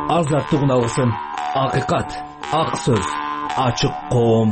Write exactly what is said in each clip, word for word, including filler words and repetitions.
азаттык алсын. Акыйкат, ак сөз, ачык коом.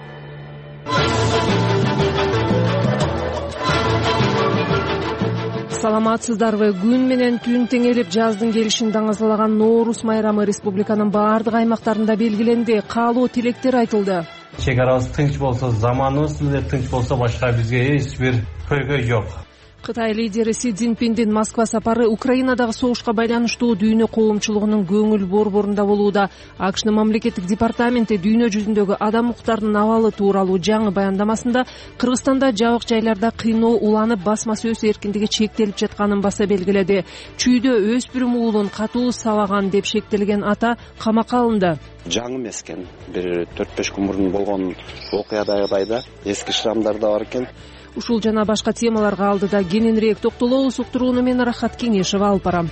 Саламатсыздарбы? Күн менен түн теңелип жаздын келишин даңазалаган Ноорус майрамы республиканын баардык аймактарында белгиленди. Каалоо тилектер айтылды. Чек арабыз тынч болсо, заманыбыз эле тынч болсо, башка бизге эч бир көйгөй жок. Кытай лидери Си Цзиньпиндин Москва сапары Украинадагы согушка байланыштуу дүйнө коомчулугунун көңүл борборунда болууда. АКШнын мамлекеттик департаменти дүйнө жүзүндөгү адам укуктарынын абалы тууралуу жаңы баяндамасында Кыргызстанда жабык жайларда кыйноо уланып, басма сөз эркиндиги чектелип жатканын баса белгиледи. Чүйдө өспүрүм уулун катуу сабаган деп шектелген ата камакка алынды. Жаңы эмес экен. Бир төрт беш күн мурун болгон окуядагыдай эски шрамдар да бар экен. Ушул жана башка темаларга алдыда кененирээк токтолобуз. Уктурууну мен Рахат Кеңешева алып барам.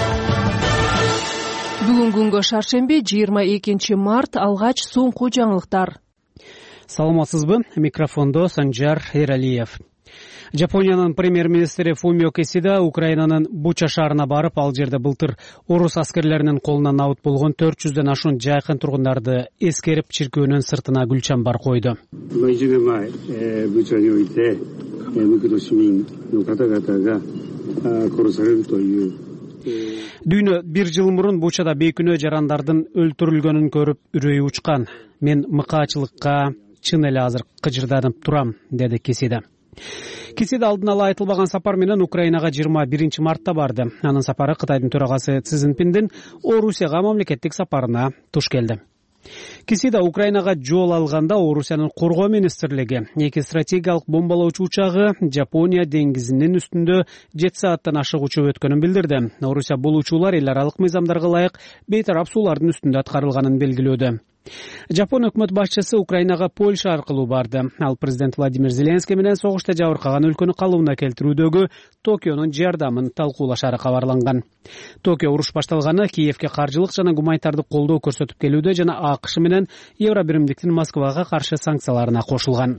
Бүгүн күнгө шаршемби, жыйырма экинчи март, алгач соңку жаңылыктар. Саламатсызбы? Микрофондо Санжар Эралиев. Жапониянын премьер-министри Фумио Кисида Украинанын Буча шаарына барып, ал жерде былтыр орус аскерлеринин колунан абыт болгон төрт жүздөн ашуун жайкын тургундарды эскерип, чиркөөнүн сыртына гүл чамбар койду. Дүйнө бир жыл мурун Бучада бейкүнөө жарандардын өлтүрүлгөнүн көрүп үрөйү учкан. Мен мыкаачылыкка чын эле азыр кыжырданып турам, деди Кисида. Кисида алдын ала айтылбаган сапар менен Украинага жыйырма биринчи мартта барды. Анын сапары Кытайдын төрагасы Си Цзиньпиндин Орусияга мамлекеттик сапарына туш келди. Кисида Украинага жол алганда Орусиянын коргоо министрлиги эки стратегиялык бомбалоочу учагы Жапония деңгизинин үстүндө жети сааттан ашык учуп өткөнүн билдирди. Орусия бул учуулар эл аралык мыйзамдарга ылайык бейтарап суулардын үстүндө аткарылганын белгилөөдө. Жапон өкмөт башчысы Украинага Польша аркылуу барды. Ал президент Владимир Зеленский менен согушта жабыркаган өлкөнү калыбына келтирүүдөгү Токионун жардамын талкуулашары кабарланган. Токио уруш башталганы Киевке каржылык жана гуманитардык колдоо көрсөтүп келүүдө жана АКШ менен Евробиримдиктин Москвага каршы санкцияларына кошулган.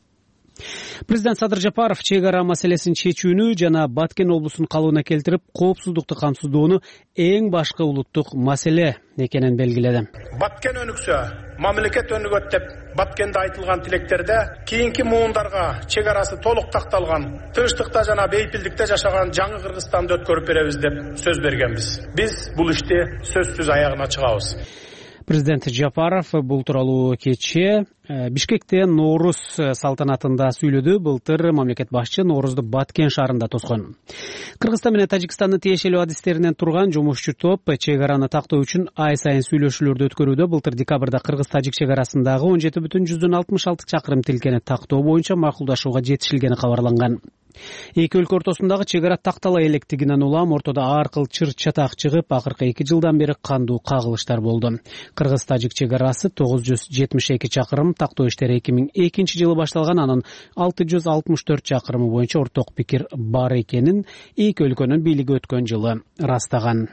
Президент Садыр Жапаров чек ара маселесин чечүүнү жана Баткен облусун калыбына келтирип, коопсуздукту камсыздоону эң башкы улуттук маселе экенин белгиледи. Баткен өнүксө, мамлекет өнүгөт деп Баткенде айтылган тилектерде кийинки муундарга чек арасы толук такталган, тынчтыкта жана бейпилдикте жашаган жаңы Кыргызстанды өткөрүп беребиз деп сөз бергенбиз. Биз бул ишти сөзсүз аягына чыгабыз. Президент Жапаров бул тууралуу кечээ Бишкекте Ноорус салтанатында сүйлөдү. Былтыр мамлекет башчы Ноорузду Баткен шаарында тоскон. Кыргызстан менен Тажикстандын тиешелүү адистеринен турган жумушчу топ чек араны тактоо үчүн ай сайын сүйлөшүүлөрдү өткөрүүдө. Былтыр декабрда Кыргыз-Тажик чек арасындагы он жети бүтүн жүздөн алтымыш алты чакырым тилкени тактоо боюнча макулдашууга жетишилгени кабарланган. Эки өлкө ортосундагы чек ара тактала электигинен улам ортодо ар кыл чыр чатак чыгып, акыркы эки жылдан бери кандуу кагылыштар болду. Кыргыз-Тажик чек арасы тогуз жүз жетимиш эки чакырым, тактоо иштери эки миң экинчи жылы башталган, анын алты жүз алтымыш төрт чакырымы боюнча орток пикир бар экенин эки өлкөнүн бийлиги өткөн жылы ырастаган.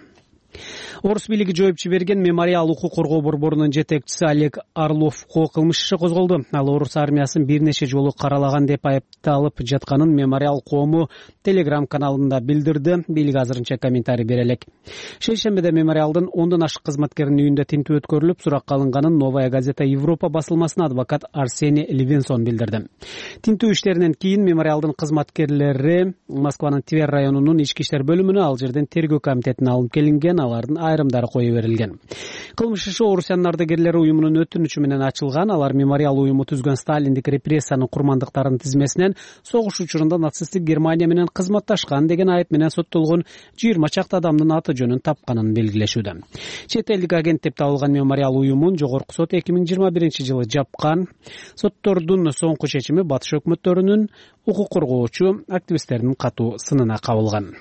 Орус бийлиги жооп жиберген мемориал укук коргоо борборунун жетекчиси Олег Орловго кылмыш иши козголду. Ал орус армиясын бир нече жолу каралаган деп айыпталып жатканын мемориал коому Telegram каналында билдирди. Бийлик азырынча комментарий бере элек. Шейшембиде мемориалдын ондон ашык кызматкеринин үйүндө тинтүү өткөрүлүп, суракка алынганын Новая газета Европа басылмасына адвокат Арсений Левинсон билдирди. Тинтүү иштеринен кийин мемориалдын кызматкерлери Москванын Тver районунун ички иштер бөлүмүнө, ал жерден тергөө комитетине алынып келинген, алардын айрымдары кое берилген. Кылмыш иши Орусиянын ардагерлери уюмунун өтүнүчү менен ачылган. Алар мемориал уюму түзгөн сталиндик репрессиянын курмандыктарынын тизмесинен согуш учурунда нацисттик Германия менен кызматташкан деген айып менен соттолгон жыйырма чакты адамдын аты жөнүн тапканын белгилешүүдө. Чет элдик агент деп табылган мемориал уюмун жогорку сот эки миң жыйырма биринчи жылы жапкан. Соттордун соңку чечими батыш өкмөттөрүнүн укук коргоочу активисттеринин катуу сынына кабылган.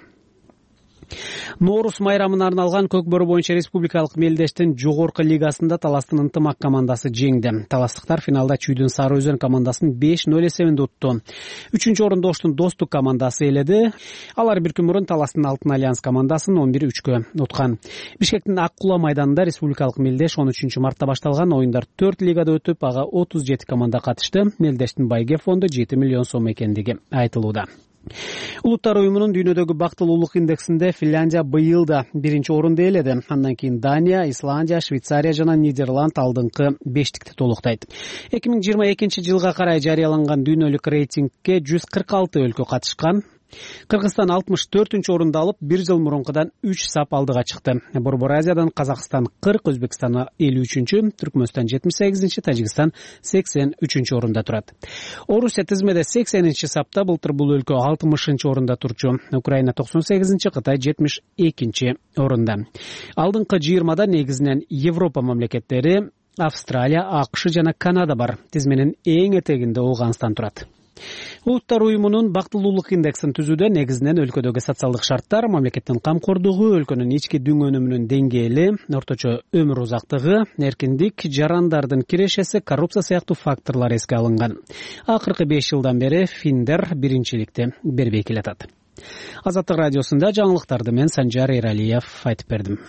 Ноорус майрамына арналган Көкбөрү боюнча республикалык мелдештин жогорку лигасында Таластын ынтымак командасы жеңди. Таластыктар финалда Чүйдүн Сары Өзөн командасын беш ноль эсебинде утту. Үчүнчү орунду Оштун Достук командасы ээледи. Алар бир күн мурун Таластын Алтын Альянс командасын он бир үчкө уткан. Бишкектин Ак Кула майданында республикалык мелдеш он үчүнчү мартта башталган ойундар төрт лигада өтүп, ага отуз жети команда катышты. Мелдештин байге фонду жети миллион сом экендиги айтылууда. Улуттар уюмунун дүйнөдөгү бактылуулук индексинде Финляндия быйыл да биринчи орунду ээледи. Андан кийин Дания, Исландия, Швейцария жана Нидерланд алдыңкы бештикти толуктайт. эки миң жыйырма экинчи жылга карай жарыяланган дүйнөлүк рейтингке жүз кырк алты өлкө катышкан. Кыргызстан алтымыш төртүнчү орунду алып, бир жыл мурункудан үч сап алдыга чыкты. Борбор Азиядан Казакстан кырк, Өзбекстан элүү үчүнчү, Түркмөнстан жетимиш сегизинчи, Тажикстан сексен үчүнчү орунда турат. Орусия тизмеде сексенинчи сапта, былтыр бул өлкө алтымышынчы орунда турчу. Украина токсон сегизинчи, Кытай жетимиш экинчи орунда. Алдыңкы жыйырмада негизинен Европа мамлекеттери, Австралия, АКШ жана Канада бар. Тизменин эң этегинде Ооганстан турат. Улуттар уюмунун бактылуулук индексин түзүүдө негизинен өлкөдөгү социалдык шарттар, мамлекеттин камкордугу, өлкөнүн ички дүң өнүмүнүн деңгээли, орточо өмүр узактыгы, эркиндик, жарандардын кирешеси, коррупция сыяктуу факторлор эске алынган. Акыркы беш жылдан бери финдер биринчиликти бербей келатат. Азаттык радиосунда жаңылыктарды мен Санжар Эралиев айтып бердим.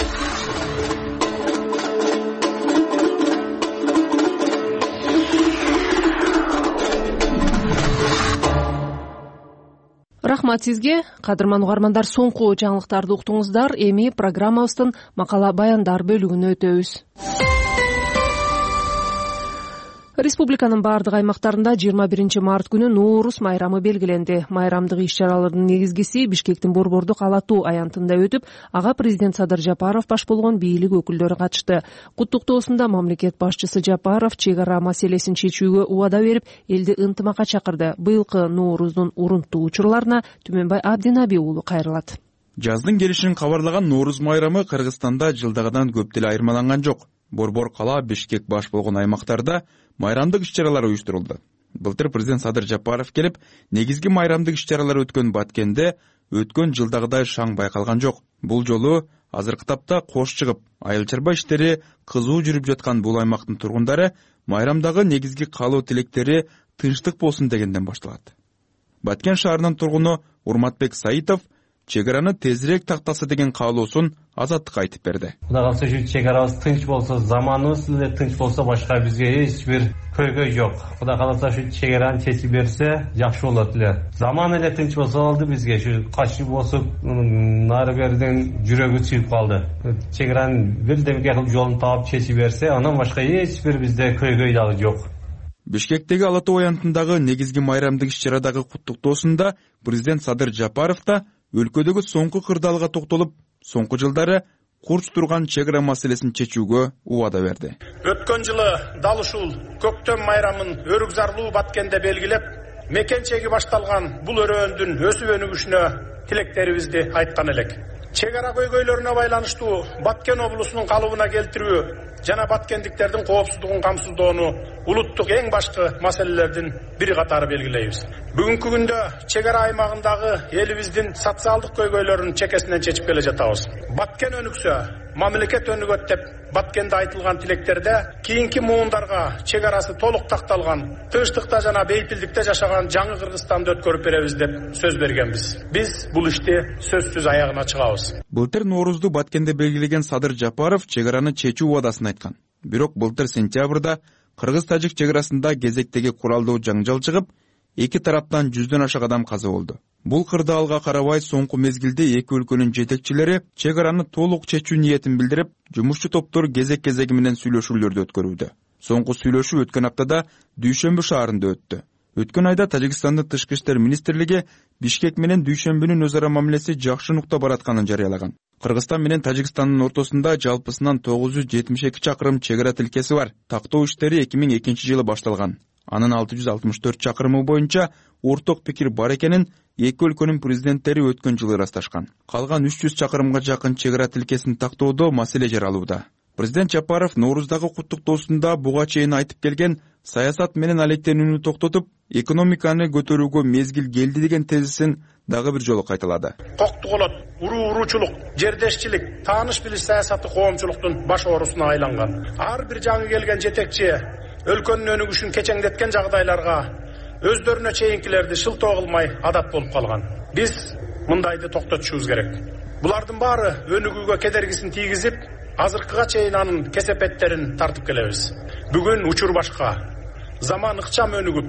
Рахмат сизге, кадырман угармандар, соңку жаңылыктарды уктуңуздар. Эми программабыздын макала баяндар бөлүгүнө өтөбүз. Республиканын бардык аймактарында жыйырма биринчи март күнү Нооруз майрамы белгиленди. Майрамдык иш-чаралардын негизгиси Бишкектин Борбордук Ала Тоо аянтында өтүп, ага президент Садыр Жапаров баш болгон бийлик өкүлдөрү катышты. Куттуктоосунда мамлекет башчысы Жапаров чек ара маселесин чечүүгө убада берип, элди ынтымакка чакырды. Быйылкы Нооруздун урунттуу учурларына Түмөнбай Абдинаби уулу кайрылат. Жаздын келишин кабарлаган Нооруз майрамы Кыргызстанда жылдагыдан көп деле айырмаланган жок. Борбор кала, Бишкек баш болгон аймактарда майрамдык иш-чаралар уюштурулду. Былтыр президент Садыр Жапаров келип, негизги майрамдык иш-чаралар өткөн Баткенде өткөн жылдагыдай шаң байкалган жок. Бул жолу азыркы тапта кош чыгып, айыл-чарба иштери кызуу жүрүп жаткан бул аймактын тургундары майрамдагы негизги каалоо тилектери тынчтык болсун дегенден башталат. Баткен шаарынын тургуну Урматбек Саитов чек араны тезирээк тактаса деген каалоосун Азаттыкка айтып берди. Кудай калса ушу чек арабыз тынч болсо, заманыбыз эле тынч болсо, башка бизге эч бир көйгөй жок. Кудай калса ушу чек араны чечип берсе, жакшы болот эле. Заман эле тынч болсо болду, бизге ушу качып болсуп, нары берден жүрөгү сүйүп калды. Чек аранын бирдемке кылып жолун таап чечип берсе, андан башка эч бир бизде көйгөй дагы жок. Бишкектеги Ала Тоо аянтындагы негизги майрамдык иш-чарадагы куттуктоосунда президент Садыр Жапаров да өлкөдөгү соңку кырдаалга токтолуп, соңку жылдары курч турган чек ара маселесин чечүүгө убада берди. Өткөн жылы дал ушул көктөм майрамын өрүк зарлуу Баткенде белгилеп, мекенчеги башталган бул өрөөндүн өсүп өнүгүшүнө тилектерибизди айткан элек. Чек ара көйгөйлөрүнө байланыштуу Баткен облусунун калыбына келтирүү жана баткендиктердин коопсуздугун камсыздоону улуттук эң башкы маселелердин бири катары белгилейбиз. Бүгүнкү күндө чек ара аймагындагы элибиздин социалдык көйгөйлөрүн чекесинен чечип келе жатабыз. Баткен өнүксө, мамлекет өнүгөт деп Баткенде айтылган тилектерде кийинки муундарга чек арасы толук такталган, тынчтыкта жана бейпилдикте жашаган жаңы Кыргызстанды өткөрүп беребиз деп сөз бергенбиз. Биз бул ишти сөзсүз аягына чыгабыз. Былтыр Ноорузду Баткенде белгилеген Садыр Жапаров чек араны чечүү убадасын айткан. Бирок былтыр сентябрда Кыргыз-Тажик чек арасында кезектеги куралдуу жаңжал чыгып, эки тараптан жүздөн ашык адам каза болду. Бул кырдаалга карабай соңку мезгилде эки өлкөнүн жетекчилери чек араны толук чечүү ниетин билдирип, жумушчу топтор кезек-кезеги менен сүйлөшүүлөрдү өткөрүүдө. Соңку сүйлөшүү өткөн аптада Дүйшөмбү шаарында өттү. Өткөн айда Тажикстандын тышкы иштер министрлиги Бишкек менен Дүйшөмбүнүн өз ара мамилеси жакшы нукта баратканын жарыялаган. Кыргызстан менен Тажикстандын ортосунда жалпысынан тогуз жүз жетимиш эки чакырым чек ара тилкеси бар. Тактоо иштери эки миң экинчи жылы башталган. Анын алты жүз алтымыш төрт чакырымы боюнча орток пикир бар экенин эки өлкөнүн президенттери өткөн жылы ырасташкан. Калган үч жүз чакырымга жакын чек ара тилкесин тактоодо маселе жаралууда. Президент Жапаров Норуздагы куттуктоосунда буга чейин айтып келген саясат менен алектенүүнү токтотуп, экономиканы көтөрүүгө мезгил келди деген тезисин дагы бир жолу кайталады. Коктуголот, уруу уруучулук, жердешчилик, тааныш билиш саясаты коомчулуктун баш оорусуна айланган. Ар бир жаңы келген жетекчи өлкөнүн өнүгүшүн кечеңдеткен жагдайларга өздөрүнө чейинкилерди шылтоо кылмай адап болуп калган. Биз мындайды токтотушубуз керек. Булардын баары өнүгүүгө кедергисин тийгизип, азыркыга чейин анын кесепеттерин тартып келебиз. Бүгүн учур башка. Заман ыкчам өнүгүп,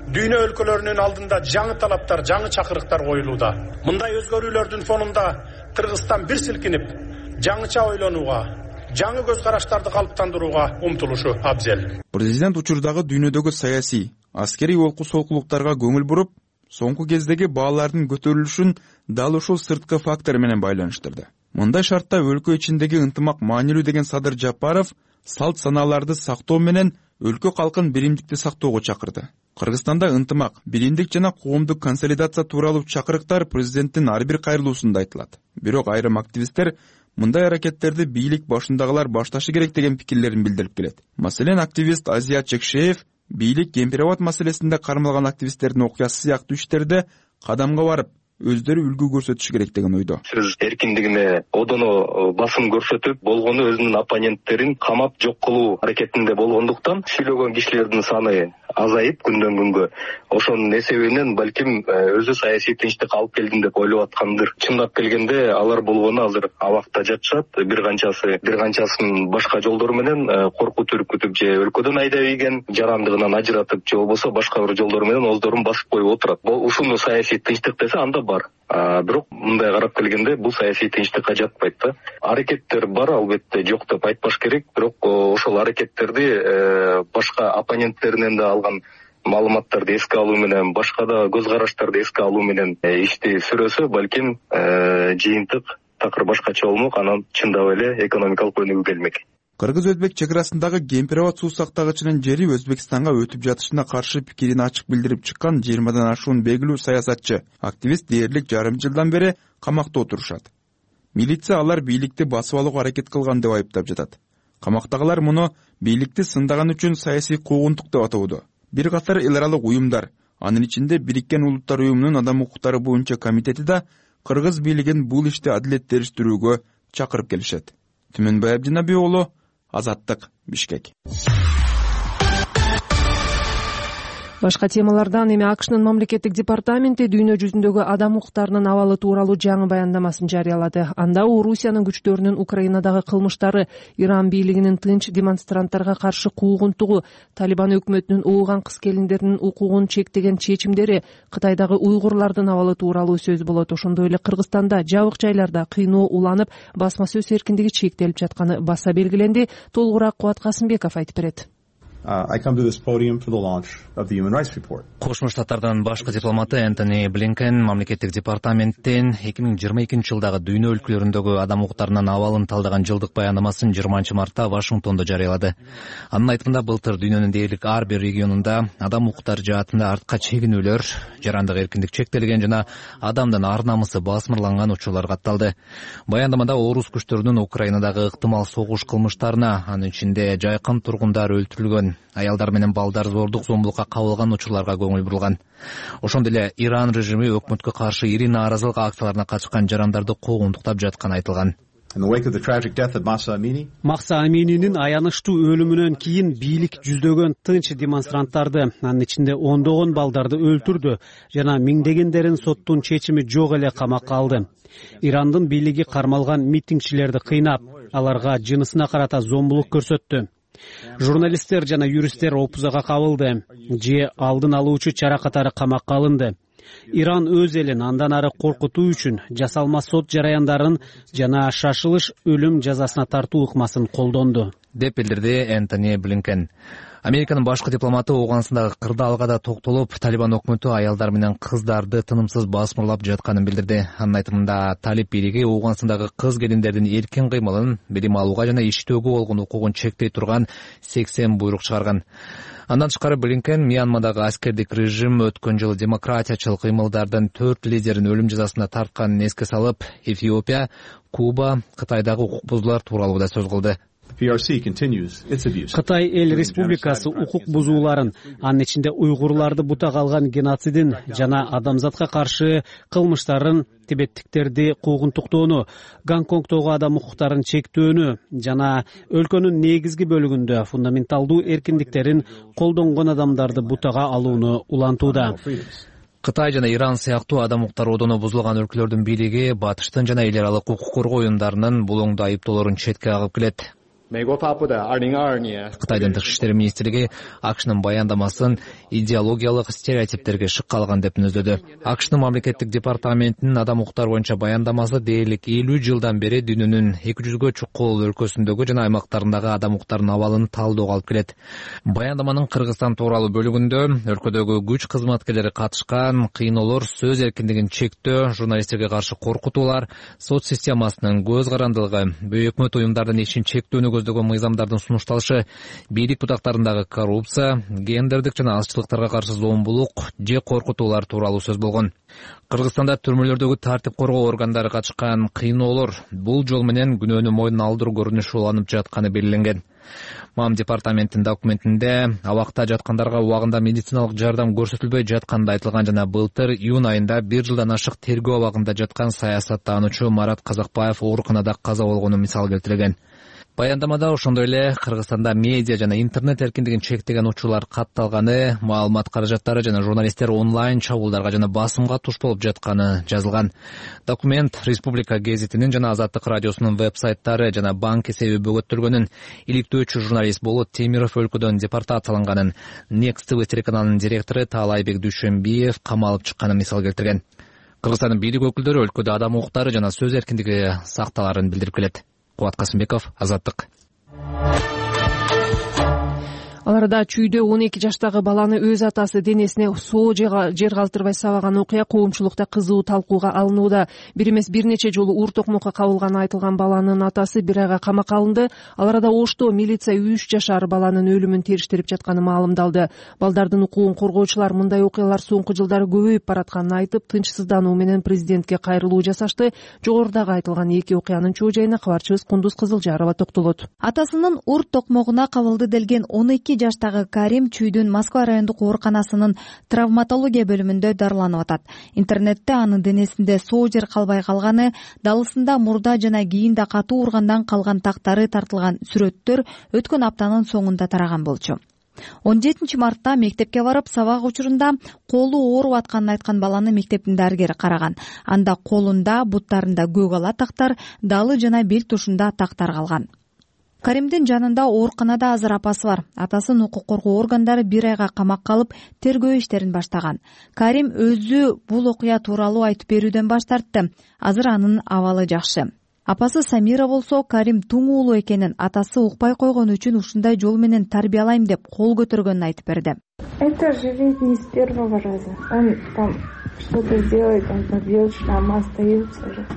дүйнө өлкөлөрүнүн алдында жаңы талаптар, жаңы чакырыктар коюлууда. Мындай өзгөрүүлөрдүн фонунда Кыргызстан бир силкинип, жаңыча ойлонууга, жаңы көз караштарды калыптандырууга умтулушу абзел. Президент учурдагы дүйнөдөгү саясий, аскерий олку солкулуктарга көңүл буруп, соңку кездеги баалардын көтөрүлүшүн дал ушул сырткы фактор менен байланыштырды. Мындай шартта өлкө ичиндеги ынтымак маанилүү деген Садыр Жапаров салт санааларды сактоо менен өлкө калкын биримдикти сактоого чакырды. Кыргызстанда ынтымак, биримдик жана коомдук консолидация тууралуу чакырыктар президенттин ар бир кайрылуусунда айтылат. Бирок айрым активисттер мындай аракеттерди бийлик башындагылар башташы керек деген пикирлерин билдирип келет. Маселен, активист Азия Чекшеев бийлик Кемпирабад маселесинде кармалган активисттердин окуясы сыяктуу иштерде кадамга барып, өздөрү үлгү көрсөтүш керек деген ойдо. Сөз эркиндигине одоно басым көрсөтүп, болгону өзүнүн оппоненттерин камап жок кылуу аракетинде болгондуктан сүйлөгөн кишилердин саны азайып күндөн күнгө. Ошонун эсебинен балким өзү саясий тынчтык алып келдим деп ойлоп аткандыр. Чындап келгенде алар болгону азыр абакта жатышат. Бир канчасы, бир канчасын башка жолдор менен коркут үркүтүп же өлкөдөн айдап ийген, жарандыгынан ажыратып же болбосо башка бир жолдор менен оздорун басып коюп отурат. Ушуну саясий тынчтык десе анда бар. А бирок мындай карап келгенде бул саясий тынчтыкка жатпайт да. Аракеттер бар, албетте жок деп айтпаш керек, бирок ошол аракеттерди башка оппоненттеринен да алган маалыматтарды эске алуу менен, башка да көз караштарды эске алуу менен ишти сүрөсө, балким жыйынтык такыр башкача болмок, анан чындап эле экономикалык өнүгүү келмек. Кыргыз-Өзбек чек арасындагы Кемпирабад суу сактагычынын жери Өзбекстанга өтүп жатышына каршы пикирин ачык билдирип чыккан жыйырмадан ашуун белгилүү саясатчы, активист дээрлик жарым жылдан бери камакта отурушат. Милиция алар бийликти басып алууга аракет кылган деп айыптап жатат. Камактагылар муну бийликти сындаган үчүн саясий куугунтук деп атоодо. Бир катар эл аралык уюмдар, анын ичинде Бириккен Улуттар уюмунун адам укуктары боюнча комитети да кыргыз бийлигин бул ишти адилеттештирүүгө чакырып келишет. Түмөнбай Абдинаби уулу, Азаттык, Бишкек. Башка темалардан эми АКШнын мамлекеттик департаменти дүйнө жүзүндөгү адам укуктарынын абалы тууралуу жаңы баяндамасын жарыялады. Анда Орусиянын күчтөрүнүн Украинадагы кылмыштары, Иран бийлигинин тынч демонстранттарга каршы куугунтугу, Талибан өкмөтүнүн ууган кыз-келиндердин укугун чектеген чечимдери, Кытайдагы уйгурлардын абалы тууралуу сөз болот. Ошондой эле Кыргызстанда жабык жайларда кыйноо уланып, басма сөз эркиндиги чектелип жатканы баса белгиленди. Толугураак Кубат Касымбеков айтып берет. I come to this podium for the launch of the Human Rights Report. Кошмо Штаттардын башкы дипломаты Энтони Блинкен мамлекеттик департаменттен эки миң жыйырма экинчи жылдагы дүйнө өлкөлөрүндөгү адам укуктарынын абалын талдаган жылдык баяндамасын жыйырманчы мартта Вашингтондо жарыялады. Анын айтымында былтыр дүйнөнүн дээрлик ар бир регионунда адам укуктары жаатында артка чегинүүлөр, жарандык эркиндик чектелген жана адамдын ар намысы басмырланган учурлар катталды. Баяндамада орус күчтөрүнүн Украинадагы ыктымал согуш кылмыштарына, анын ичинде жайкын тургундар өлтүрүлгөн, аялдар менен балдар зордук зомбулукка кабылган учурларга көңүл бурулган. Ошондой эле Иран режими өкмөткө каршы ири нааразылык акцияларына катышкан жарандарды куугунтуктап жатканы айтылган. Махса Амининин аянычтуу өлүмүнөн кийин бийлик жүздөгөн тынч демонстранттарды, анын ичинде ондогон балдарды өлтүрдү жана миңдегендерин соттун чечими жок эле камакка алды. Ирандын бийлиги кармалган митингчилерди кыйнап, аларга жынысына карата зомбулук көрсөттү. Журналисттер жана юристтер опузага кабылды, же алдын алуучу чара катары камакка алынды. Иран өз элин андан ары коркутуу үчүн жасалма сот жараяндарын жана шашылыш өлүм жазасына тартуу ыкмасын колдонду, деп билдирди Энтони Блинкен. Американын башкы дипломаты Ооганстандагы кырдаалга да токтолуп, Талибан өкмөтү аялдар менен кыздарды тынымсыз басмырлап жатканын билдирди. Анын айтымында Талиб бийлиги Ооганстандагы кыз-келиндердин эркин кыймылын, билим алууга жана иштөөгө болгон укугун чектей турган сексен буйрук чыгарган. Андан тышкары Блинкен Мьянмадагы аскердик режим өткөн жылы демократиячыл кыймылдардын төрт лидерин өлүм жазасына тартканын эске салып, Эфиопия, Куба, Кытайдагы укук бузуулар тууралуу да сөз кылды. Кытай эл республикасы укук бузууларын, анын ичинде уйгурларды бутак алган геноцидин жана адамзатка каршы кылмыштарын, тибеттиктерди куугунтуктоону, Гонконгдогу адам укуктарын чектөөнү жана өлкөнүн негизги бөлүгүндө фундаменталдуу эркиндиктерин колдонгон адамдарды бутага алууну улантууда. Кытай жана Иран сыяктуу адам укуктары одону бузулган өлкөлөрдүн бийлиги батыштын жана эл аралык укук коргоо уюмдарынын бул оңдо айыптоолорун четке кагып келет. Кытайдын тышкы иштер министрлиги АКШнын баяндамасын идеологиялык стереотиптерге шык калган деп мүнөздөдү. АКШнын мамлекеттик департаментинин адам укуктары боюнча баяндамасы дээрлик элүү жылдан бери дүйнөнүн эки жүзгө чукул өлкөсүндөгү жана аймактарындагы адам укуктарынын абалын талоого алып келет. Баяндаманын Кыргызстан тууралуу бөлүгүндө өлкөдөгү күч кызматкерлери катышкан кыйноолор, сөз эркиндигин чектөө, журналисттерге каршы коркутуулар, сот системасынын көз карандылыгы, өкмөт уюмдардын ишин чектөөнү көздөгөн мыйзамдардын сунушталышы, бийлик бутактарындагы коррупция, гендердик жана азчылыктарга каршы зомбулук же коркутуулар тууралуу сөз болгон. Кыргызстанда түрмөлөрдөгү тартип коргоо органдары катышкан кыйноолор бул жол менен күнөөнү мойнуна алдыруу көрүнүшү уланып жатканы белгиленген. МАМ департаментинин документинде абакта жаткандарга убагында медициналык жардам көрсөтүлбөй жатканы айтылган жана былтыр июнь айында бир жылдан ашык тергөө абагында жаткан саясаттануучу Марат Казакбаев ооруканада каза болгону мисал келтирилген. Баяндамада ошондой эле Кыргызстанда медиа жана интернет эркиндигин чектеген учурлар катталганы, маалымат каражаттары жана журналисттер онлайн чабуулдарга жана басымга туш болуп жатканы жазылган. Документ Республика гезитинин жана Азаттык радиосунун веб-сайттары жана банк эсеби бөгөттөлгөнүн, иликтөөчү журналист Болот Темиров өлкөдөн депортацияланганын, Next ти ви телеканалынын директору Таалайбек Дүйшөнбиев камалып чыкканын мисал келтирген. Кыргызстандын бийлик өкүлдөрү өлкөдө адам укуктары жана сөз эркиндиги сакталарын билдирип келет. Кубат Касымбеков, Азаттык. Аларда чүйдө он эки жаштагы баланы өз атасы денесине соо жер калтырбай сабаган окуя коомчулукта кызуу талкууга алынууда. Бир эмес бир нече жолу уур токмокко кабылганы айтылган баланын атасы бир айга камакка алынды. Ал арада Ошто милиция үч жашар баланын өлүмүн териштирип жатканы маалымдалды. Балдардын укугун коргоочулар мындай окуялар соңку жылдары көбөйүп баратканын айтып, тынчсыздануу менен президентке кайрылуу жасашты. Жогорудагы айтылган эки окуянын чоо жайына кабарчыбыз Кундуз Кызылжарова токтолот. Атасынын уур токмогуна кабылды делген он эки жаштагы Карим чүйдүн Москва райондук ооруканасынын травматология бөлүмүндө дарыланып атат. Интернетте анын денесинде соо жер калбай калганы, далысында мурда жана кийинде катуу ургандан калган тактары тартылган сүрөттөр өткөн аптанын соңунда тараган болчу. он жетинчи мартта мектепке барып, сабак учурунда колу ооруп атканын айткан баланы мектептин дарыгери караган. Анда колунда, буттарында көк ала тактар, далы жана бел тушунда тактар калган. Каримдин жанында ооруканада азыр апасы бар. Атасын укук коргоо органдары бир айга камакка алып, тергөө иштерин баштаган. Карим өзү бул окуя тууралуу айтып берүүдөн баш тартты. Азыр анын абалы жакшы. Апасы Самира болсо, Карим туң уулу экенин, атасы укпай койгон үчүн ушундай жол менен тарбиялайм деп кол көтөргөнүн айтып берди. Это же ведь не с первого раза. Он там что-то сделает, он побьет, шрамы остаются же.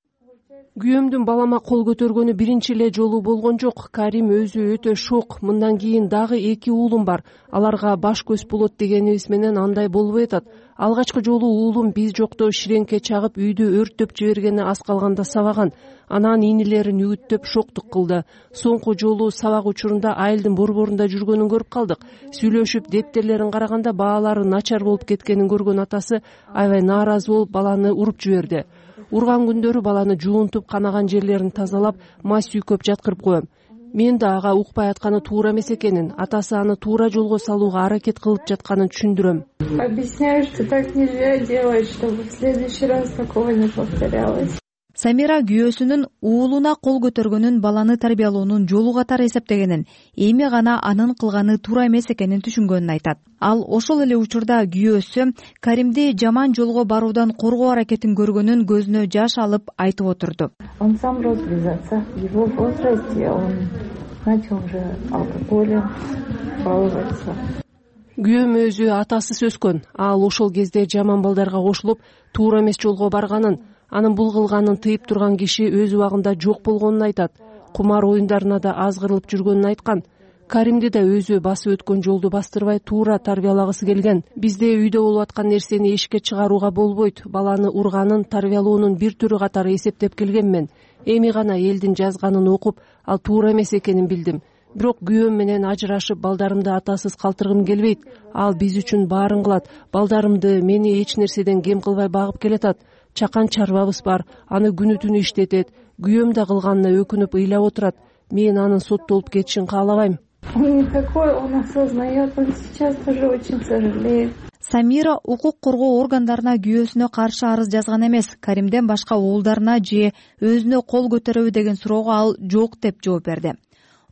Күйөөмдүн балама кол көтөргөнү биринчи эле жолу болгон жок. Карим өзү өтө шок. Мындан кийин дагы эки уулум бар. Аларга баш көз болот дегенибиз менен андай болбой атат. Алгачкы жолу уулум биз жокто ширеңке чагып үйдү өрттөп жибергени аз калганда сабаган. Анан инилерин үгүттөп шоктук кылды. Соңку жолу сабак учурунда айылдын борборунда жүргөнүн көрүп калдык. Сүйлөшүп дептерлерин караганда баалары начар болуп кеткенин көргөн атасы аябай нааразы болуп баланы уруп жиберди. Урган күндөрү баланы жуунтуп, канаган жерлерин тазалап, мас сүйкөп жаткырып коем. Мен да ага укпай атканы туура эмес экенин, атасы аны туура жолго салууга аракет кылып жатканын түшүндүрөм. Объясняю, что так нельзя делать, чтобы в следующий раз такого не повторялось. Самира күйөөсүнүн уулуна кол көтөргөнүн баланы тарбиялоонун жолу катары эсептегенин, эми гана анын кылганы туура эмес экенин түшүнгөнүн айтат. Ал ошол эле учурда күйөөсү Каримди жаман жолго баруудан коргоо аракетин көргөнүн көзүнө жаш алып айтып отурду. Он сам рос без отца. В его возрасте он начал уже алкоголем баловаться. Күйөөм өзү атасыз өскөн. Ал ошол кезде жаман балдарга кошулуп, туура эмес жолго барганын, анын бул кылганын тыйып турган киши өз убагында жок болгонун айтат. Кумар оюндарына да азгырылып жүргөнүн айткан. Каримди да өзү басып өткөн жолду бастырбай туура тарбиялагысы келген. Бизде үйдө болуп аткан нерсени эшикке чыгарууга болбойт. Баланы урганын, тарбиялоонун бир түрү катары эсептеп келгенмен. Эми гана элдин жазганын окуп, ал туура эмес экенин билдим. Бирок күйөөм менен ажырашып, балдарымды атасыз калтыргым келбейт. Ал биз үчүн баарын кылат. Балдарымды, мени эч нерседен кем кылбай багып келатат. Чакан чарбабыз бар, аны күнү түнү иштетет. Күйөөм да кылганына өкүнүп ыйлап отурат. Мен анын соттолуп кетишин каалабайм. Он не такой, он осознает, он сейчас тоже очень сожалеет. Самира укук коргоо органдарына күйөөсүнө каршы арыз жазган эмес. Каримден башка уулдарына же өзүнө кол көтөрөбү деген суроого ал жок деп жооп берди.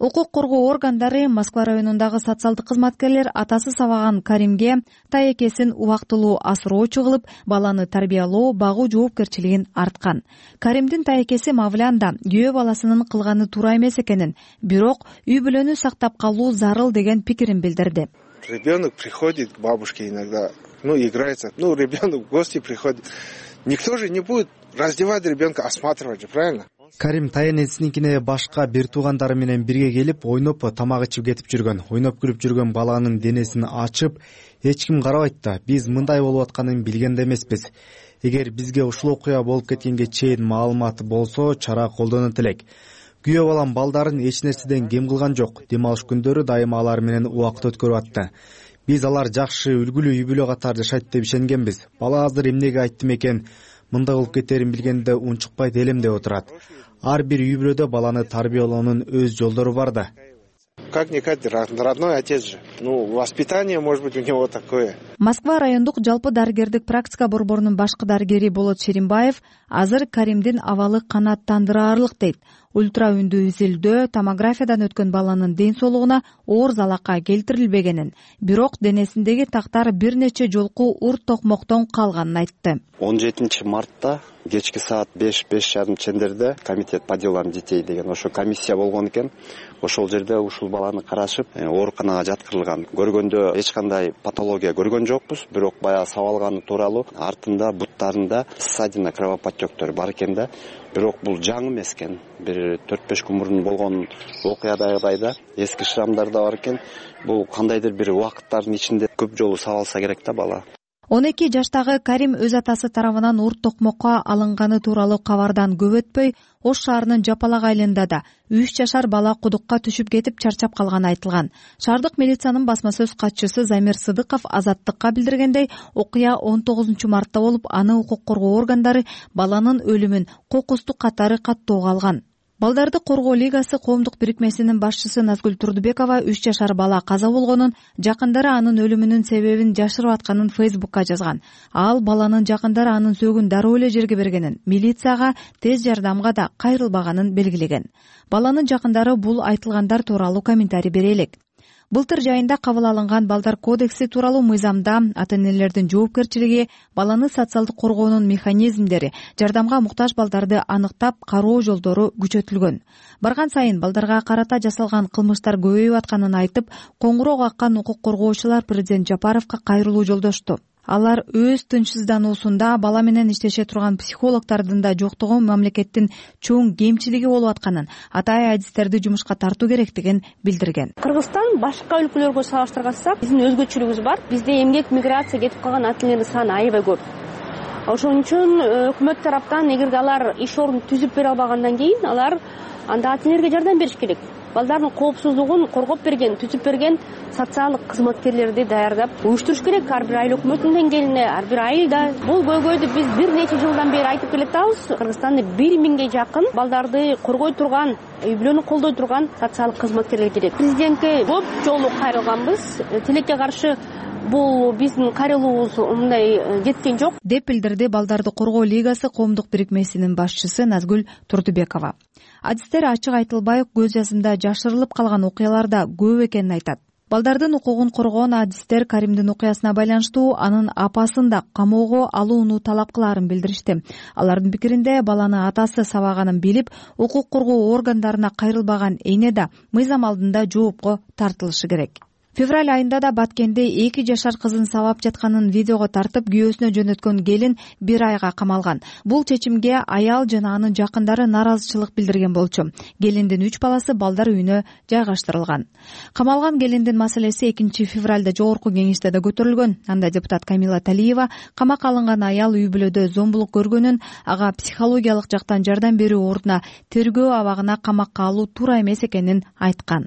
Укук коргоо органдары Москва районундагы социалдык кызматкерлер атасы сабаган Каримге таекесин убактылуу асыроочу кылып, баланы тарбиялоо, багуу жоопкерчилигин арткан. Каримдин таекеси Мавлян да күйөө баласынын кылганы туура эмес экенин, бирок үй бүлөнү сактап калуу зарыл деген пикирин билдирди. Ребенок приходит к бабушке иногда, ну, играется, ну, ребенок в гости приходит. Никто же не будет раздевать ребенка, осматривать же, правильно? Карим таенесиникине башка бир туугандары менен бирге келип, ойноп, тамак ичип кетип жүргөн. Ойноп күлүп жүргөн баланын денесин ачып, эч ким карабайт да. Биз мындай болуп атканын билген да эмеспиз. Эгер бизге ушул окуя болуп кеткенге чейин маалыматы болсо, чара колдонот элек. Күйөө балам балдарын эч нерседен кем кылган жок. Дем алыш күндөрү дайыма алар менен убакыт өткөрүп атты. Биз алар жакшы, үлгүлүү үй бүлө катары жашайт деп ишенгенбиз. Бала азыр эмнеге айттым экен, мындай болуп кетерин билгенде унчукпайт элем деп отурат. Ар бир үй бүлөдө баланы тарбиялоонун өз жолдору бар да. Как-никак родной отец же. Ну, воспитание, может быть, у него такое. Москва райондук жалпы дарыгердик практика борборунун башкы дарыгери Болот Шеримбаев азыр Каримдин абалы канааттандыраарлык дейт. Ультра үндүү изилдөө, томографиядан өткөн баланын ден соолугуна оор залакка келтирилбегенин, бирок денесиндеги тактар бир нече жолку урт токмоктон калганын айтты. он жетинчи мартта кечки саат беш беш жарым чендерде комитет по делам детей деген ошо комиссия болгон экен. Ошол жерде ушул баланы карашып, ооруканага жаткырылган. Көргөндө эч кандай патология көргөн жокпуз, бирок баягы сабалганы тууралуу артында, буттарында ссадина, кровоподтёктор бар экен да. Бирок бул жаңы эмес экен. Бир төрт беш күн мурун болгон окуядагыдай эски шрамдар да бар экен. Бул кандайдыр бир убакыттардын ичинде көп жолу сабалса керек да бала. он эки жаштагы Карим өз атасы тарабынан урт токмокко алынганы тууралуу кабардан көп өтпөй, Ош шаарынын Жапалак айылында да үч жашар бала кудукка түшүп кетип чарчап калганы айтылган. Шаардык милициянын басма сөз катчысы Замир Сыдыков Азаттыкка билдиргендей, окуя он тогузунчу мартта болуп, аны укук коргоо органдары баланын өлүмүн кокустук катары каттоого алган. Балдарды коргоо лигасы коомдук бирикмесинин башчысы Назгүл Турдубекова үч жашар бала каза болгонун, жакындары анын өлүмүнүн себебин жашырып атканын Фейсбукка жазган. Ал баланын жакындары анын сөөгүн дароо эле жерге бергенин, милицияга, тез жардамга да кайрылбаганын белгилеген. Баланын жакындары бул айтылгандар тууралуу комментарий бере элек. Былтыр жайында кабыл алынган Балдар кодекси тууралуу мыйзамда ата-энелердин жоопкерчилиги, баланы социалдык коргоонун механизмдери, жардамга муктаж балдарды аныктап кароо жолдору күчөтүлгөн. Барган сайын балдарга карата жасалган кылмыштар көбөйүп атканын айтып, коңгуроо каккан укук коргоочулар президент Жапаровго кайрылуу жолдошту. Алар өз тынчсыздануусунда бала менен иштеше турган психологдордун да жоктугу мамлекеттин чоң кемчилиги болуп атканын, атайын адистерди жумушка тартуу керектигин билдирген. Кыргызстан башка өлкөлөргө салыштырсак, биздин өзгөчөлүгүбүз бар. Бизде эмгек миграция кетип калган ата-энелердин саны аябай көп. Ошон үчүн өкмөт тараптан эгерде алар иш орун түзүп бере албагандан кийин, алар анда ата-энелерге жардам бериш керек. Балдардын коопсуздугун коргоп берген, түзүп берген социалдык кызматкерлерди даярдап уюштуруш керек. Ар бир айыл өкмөттүн деңгээлинде, ар бир айылда. Бул көйгөйдү биз бир нече жылдан бери айтып келатабыз. Кыргызстанда бир миңге жакын балдарды коргой турган, үй бүлөнү колдой турган социалдык кызматкерлер керек. Президентке көп жолу кайрылганбыз. Тилекке каршы бул биздин кайрылуубуз мындай жеткен жок деп билдирди Балдарды коргоо лигасы коомдук бирикмесинин башчысы Назгүл Турдубекова. Адистер ачык айтылбай көз жазымда жашырылып калган окуяларда көп экенин айтат. Балдардын укугун коргоон адистер Каримдин окуясына байланыштуу анын апасын да камоого алууну талап кылаарын билдиришти. Алардын пикиринде баланы атасы сабаганын билип, укук коргоо органдарына кайрылбаган эне да мыйзам алдында жоопко тартылышы керек. Февраль айында да Баткенде эки жашар кызын сабап жатканын видеого тартып, күйөөсүнө жөнөткөн келин бир айга камалган. Бул чечимге аял жана анын жакындары нааразычылык билдирген болчу. Келиндин үч баласы балдар үйүнө жайгаштырылган. Камалган келиндин маселеси экинчи февралда жогорку кеңеште да көтөрүлгөн. Анда депутат Камила Талиева камакка алынган аял үй бүлөдө зомбулук көргөнүн, ага психологиялык жактан жардам берүү ордуна тергөө абагына камакка алуу туура эмес экенин айткан.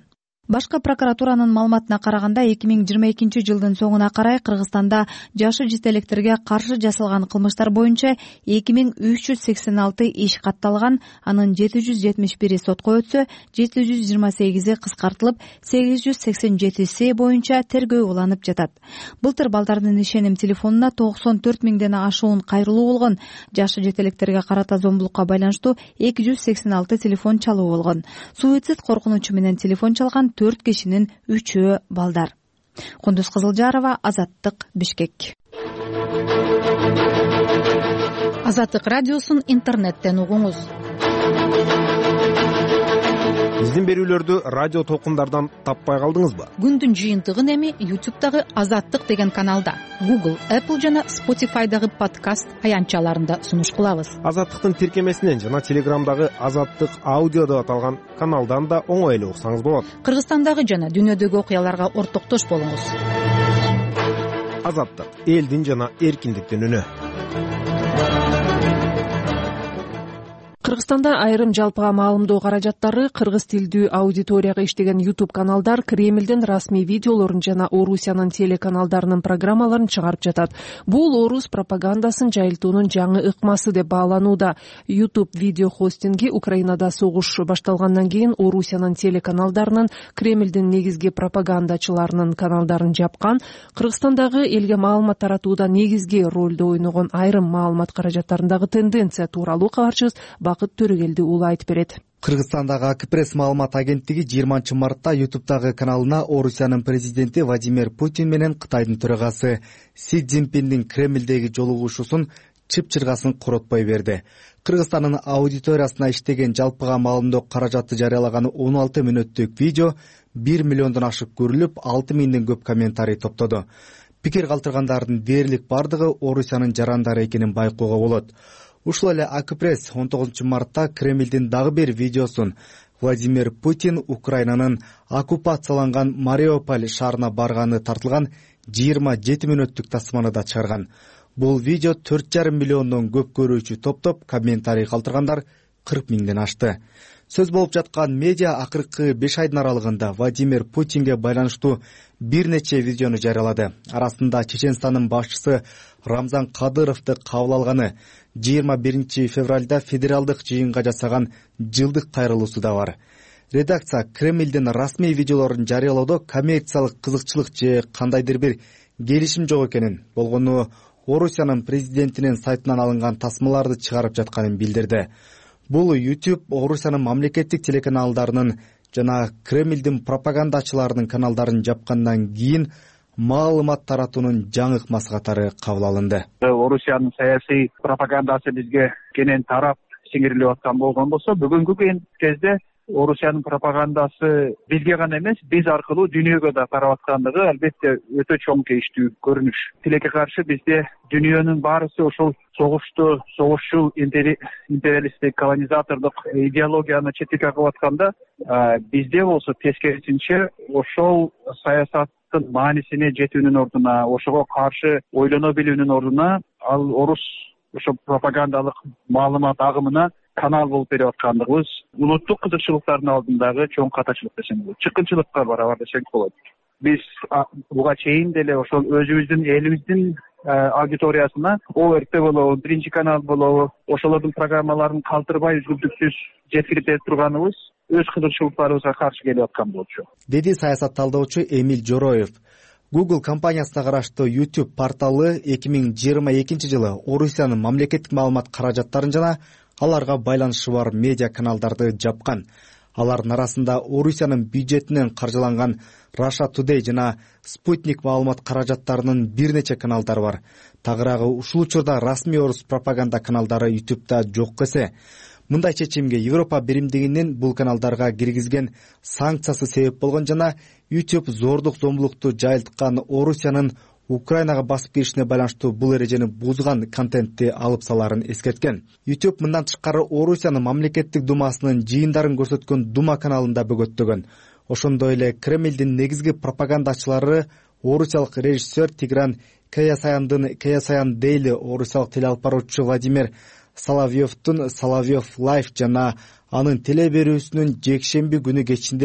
башкы прокуратуранын маалыматына караганда эки миң жыйырма экинчи жылдын соңуна карай Кыргызстанда жашы жете электерге каршы жасалган кылмыштар боюнча эки миң үч жүз сексен алты иш катталган, анын жети жүз жетимиш бири сотко өтсө, жети жүз жыйырма сегизи кыскартылып, сегиз жүз сексен жетиси боюнча тергөө уланып жатат. Былтыр балдардын ишеним телефонуна токсон төрт миңден ашуун кайрылуу болгон. Жашы жете электерге карата зомбулукка байланыштуу эки жүз сексен алты телефон чалуу болгон. Суицид коркунучу менен телефон чалган төрт кишинин үчөө балдар. Кундуз Кызылжарова, Азаттык, Бишкек. Азаттык радиосун интернеттен угуңуз. Биздин берүүлөрдү радио толкундардан таппай калдыңызбы? Күндүн жыйынтыгын эми YouTube'дагы Азаттык деген каналда, Google, Apple жана Spotify'дагы подкаст аянтчаларында сунуш кылабыз. Азаттыктын тиркемесинен жана Телеграмдагы Азаттык аудио деп аталган каналдан да оңой эле уксаңыз болот. Кыргызстандагы жана дүйнөдөгү окуяларга ортоктош болуңуз. Азаттык, элдин жана эркиндиктин үнү. Кыргызстанда айрым жалпыга маалымдоо каражаттары кыргыз тилдүү аудиторияга иштеген YouTube каналдар Кремлдин расмий видеолорун жана Орусиянын телеканалдарынын программаларын чыгарып жатат. Бул орус пропагандасын жайылтуунун жаңы ыкмасы деп бааланууда. YouTube видео хостинги Украинада согуш башталгандан кийин Орусиянын телеканалдарынын Кремлдин негизги пропагандачыларынын каналдарын жапкан. Кыргызстандагы элге маалымат таратууда негизги ролду ойногон айрым маалымат каражаттарындагы тенденция тууралуу кабарчыбыз Бакыт Төрөгелди уулу айтып берет. Кыргызстандагы Акпресс маалымат агенттиги жыйырманчы мартта YouTube'дагы каналына Орусиянын президенти Владимир Путин менен Кытайдын төрагасы Си Цзиньпиндин Кремлдеги жолугушуусун чып-чыргасын коротпой берди. Кыргызстандын аудиториясына иштеген жалпыга маалымдоо каражаты жарыялаган он алты мүнөттүк видео бир миллиондон ашык көрүлүп, алты миңден көп комментарий топтоду. Пикир калтыргандардын дээрлик бардыгы Орусиянын жарандары экенин байкоого болот. Ушул эле Акпресс он тогузунчу мартта Кремлдин дагы бир видеосун Владимир Путин Украинанын оккупацияланган Мариуполь шаарына барганы тартылган жыйырма жети мүнөттүк тасманы да чыгарган. Бул видео төрт жарым миллиондон көп көрүүчү топтоп, комментарий калтыргандар кырк миңден ашты. Сөз болуп жаткан медиа акыркы беш айдын аралыгында Владимир Путинге байланыштуу бир нече видеону жарыялады. Арасында Чеченстандын башчысы Рамзан Кадыровду кабыл алганы, жыйырма биринчи февралда федералдык жыйынга жасаган жылдык кайрылуусу да бар. Редакция Кремлдин расмий видеолорун жарыялоодо коммерциялык кызыкчылык же кандайдыр бир келишим жок экенин, болгону Орусиянын президентинин сайтынан алынган тасмаларды чыгарып жатканын билдирди. Бул YouTube Орусиянын мамлекеттик телеканалдарынын жана Кремлдин пропагандачыларынын каналдарын жапкандан кийин маалымат таратуунун жаңы ыкмасы катары кабыл алынды. Орусиянын саясий пропагандасы бизге кенен тарап сиңирилип аткан болгон болсо, бүгүнкү кезде Орусиянын пропагандасы бизге гана эмес, биз аркылуу дүйнөгө да тарап аткандыгы албетте өтө чоң кейиштүү көрүнүш. Тилекке каршы бизде дүйнөнүн баарысы ошол согушту, согушчу империалисттик, колонизатордук идеологияны четке кагып атканда, бизде болсо тескерисинче ошол саясаттын маанисине жетүүнүн ордуна, ошого каршы ойлоно билүүнүн ордуна ал орус ошо пропагандалык маалымат агымына канал болуп берип аткандыгыбыз улуттук кызыкчылыктардын алдындагы чоң катачылык десем болот, чыккынчылыкка барабар десек болот. Биз буга чейин деле ошол өзүбүздүн элибиздин аудиториясына О Р Т болобу, биринчи канал болобу, ошолордун программаларын калтырбай үзгүлтүксүз жеткирип берип турганыбыз өз кызыкчылыктарыбызга каршы келип аткан болчу, деди саясат талдоочу Эмиль Жороев. Google компаниясына караштуу YouTube порталы эки миң жыйырма экинчи жылы Орусиянын мамлекеттик маалымат каражаттарын жана аларга байланышы бар медиа каналдарды жапкан. Алардын арасында Орусиянын бюджетинен каржыланган Russia Today жана Sputnik маалымат каражаттарынын бир нече каналдары бар. Тагыраагы ушул учурда расмий орус пропаганда каналдары YouTube'да жок эсе. Мындай чечимге Европа биримдигинин бул каналдарга киргизген санкциясы себеп болгон жана YouTube зордук зомбулукту жайылткан Орусиянын Украинага басып киришине байланыштуу бул эрежени бузган контентти алып саларын эскерткен. YouTube мындан тышкары Орусиянын мамлекеттик думасынын жыйындарын көрсөткөн Дума каналын да бөгөттөгөн. Ошондой эле Кремлдин негизги пропагандачылары орусиялык режиссер Тигран Каясаяндын Каясаян Дейли, орусиялык телеалып баруучу Владимир Соловьевдун Соловьев Лайф жана анын теле берүүсүнүн жекшемби күнү кечинде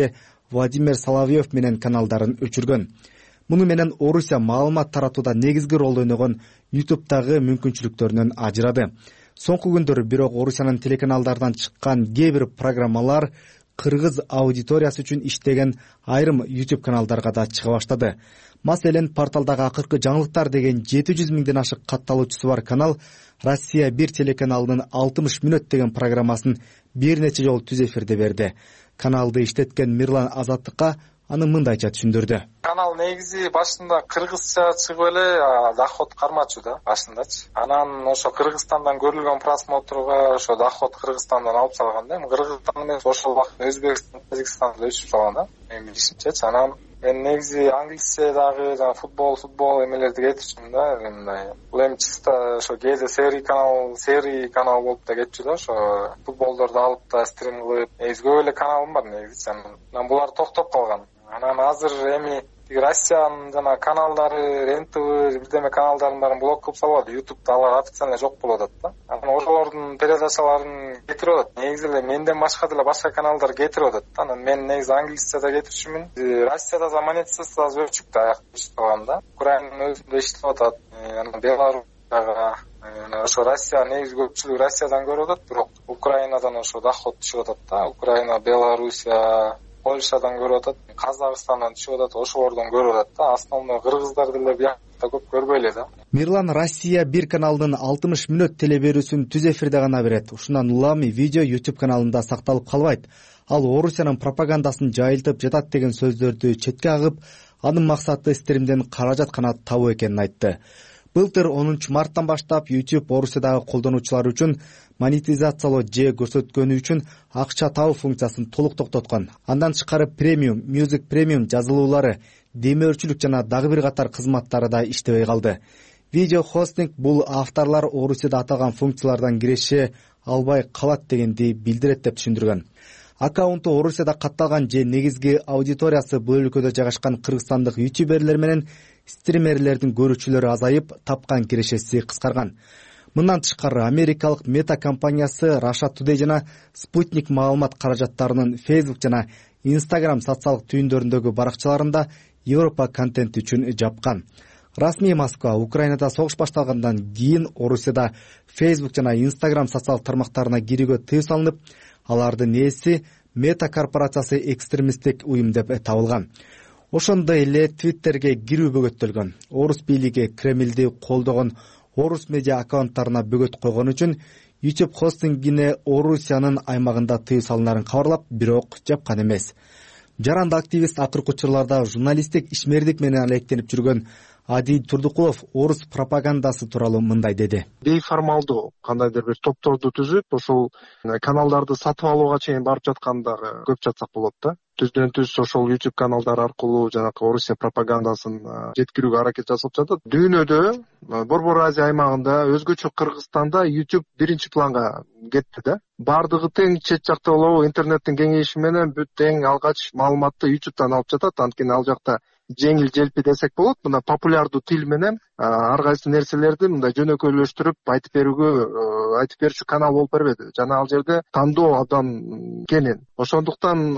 Владимир Соловьев менен каналдарын өчүргөн. Муну менен Орусия маалымат таратууда негизги ролду ойногон ютубтагы мүмкүнчүлүктөрүнөн ажырады. Соңку күндөрү бирок Орусиянын телеканалдарынан чыккан кээ бир программалар кыргыз аудиториясы үчүн иштеген айрым YouTube каналдарга да чыга баштады. Маселен, порталдагы акыркы жаңылыктар деген жети жүз миңден ашык катталуучусу бар канал Россия бир телеканалынын алтымыш мүнөт деген программасын бир нече жолу түз эфирде берди. Каналды иштеткен Мирлан Азаттыкка аны мындайча түшүндүрдү. Канал негизи башында кыргызча чыгып эле доход кармачу да башындачы. Анан ошо Кыргызстандан көрүлгөн просмотрга ошо доход Кыргызстандан алып салган да. Кыргызстан эмес, ошол убакта Өзбекстан, Тажикстанда өсүп салган да. Мен билишимчечи. Анан мен негизи англисчедагы жана футбол, футбол эмелерди кетирчүмүн да. Мындай. Бул эми чисто ошо кээде серий канал, серий канал болуп да кетчү да. Ошо футболдорду алып да стрим кылып, негизи көп эле каналым бар негизи. Анан булар токтоп калган. Анан азыр эми Россиянын жана каналдары, эн тэ вэ, бирдеме каналдарын баарын блок кылып салып атат. ютубта алар официально жок болуп атат да. Анан ошолордун передачаларын кетирип атат. Негизи эле менден башка деле башка каналдар кетирип атат да. Анан мен негизи англисчеда кетирчүмүн. Россияда за монетизация аз өчүктү аяк иштеп калган да. Украинанын өзүндө иштеп атат. Анан Беларусьтагы ошо Россия негизи көпчүлүгү Россиядан көрүп атат, бирок Украинадан ошо доход түшүп атат да. Украина, Белоруссия, Польшадан көрүп атат, Казакстандан түшүп атат, ошолордон көрүп атат да. Основной кыргыздар деле биякта көп көрбөй эле да. Мирлан Россия бир каналынын алтымыш мүнөт телеберүүсүн түз эфирде гана берет. Ушундан улам видео YouTube каналында сакталып калбайт. Ал Орусиянын пропагандасын жайылтып жатат деген сөздөрдү четке агып, анын максаты стримден каражат гана табуу экенин айтты. Былтыр онунчу марттан баштап YouTube Орусиядагы колдонуучулар үчүн монетизациялоо же көрсөткөнү үчүн акча табуу функциясын толук токтоткон. Андан тышкары премиум, Music Premium жазылуулары, демөөрчүлүк жана дагы бир катар кызматтары да иштебей калды. Видео хостинг бул авторлор Орусияда аталган функциялардан киреше албай калат дегенди билдирет деп түшүндүргөн. Аккаунту Орусияда катталган же негизги аудиториясы бул өлкөдө жайгашкан кыргызстандык ютуберлер менен стримерлердин көрүүчүлөрү азайып, тапкан кирешеси кыскарган. Мындан тышкары америкалык Meta компаниясы Russia Today жана Sputnik маалымат каражаттарынын Facebook жана Instagram социалдык түйүндөрүндөгү баракчаларында Европа контенти үчүн жапкан. Расмий Москва Украинада согуш башталгандан кийин Орусияда Facebook жана Instagram социалдык тармактарына кирүүгө тыюу салынып, алардын ээси Meta корпорациясы экстремисттик уюм деп табылган. Ошондой эле Twitterге кирүү бөгөттөлгөн. Орус бийлиги Кремлди колдогон Орус медиа аккаунттарына бөгөт койгон үчүн YouTube хостингине Орусиянын аймагында тыюу салынарын кабарлап, бирок жапкан эмес. Жаранды активист акыркы учурларда журналисттик ишмердик менен алектенип жүргөн Адил Турдукулов орус пропагандасы тууралуу мындай деди. Бейформалдуу кандайдыр бир топторду түзүп, ошол каналдарды сатып алууга чейин барып жаткандагы көп жатсак болот да. Түздөн түз ошол YouTube каналдар аркылуу жанакы Орусия пропагандасын жеткирүүгө аракет жасалып жатат. Дүйнөдө, Борбор Азия аймагында, өзгөчө Кыргызстанда YouTube биринчи планга кетти да. Бардыгы тең чет жакта болобу, интернеттин кеңейиши менен бүт тең алгач маалыматты YouTube'дан алып жатат. Анткени ал жакта жеңил желпи десек болот. Мына популярдуу тил менен ар кайсы нерселерди мындай жөнөкөйлөштүрүп айтып берүүгө айтып берүүчү канал болуп бербеди. Жана ал жерде тандоо абдан кенен. Ошондуктан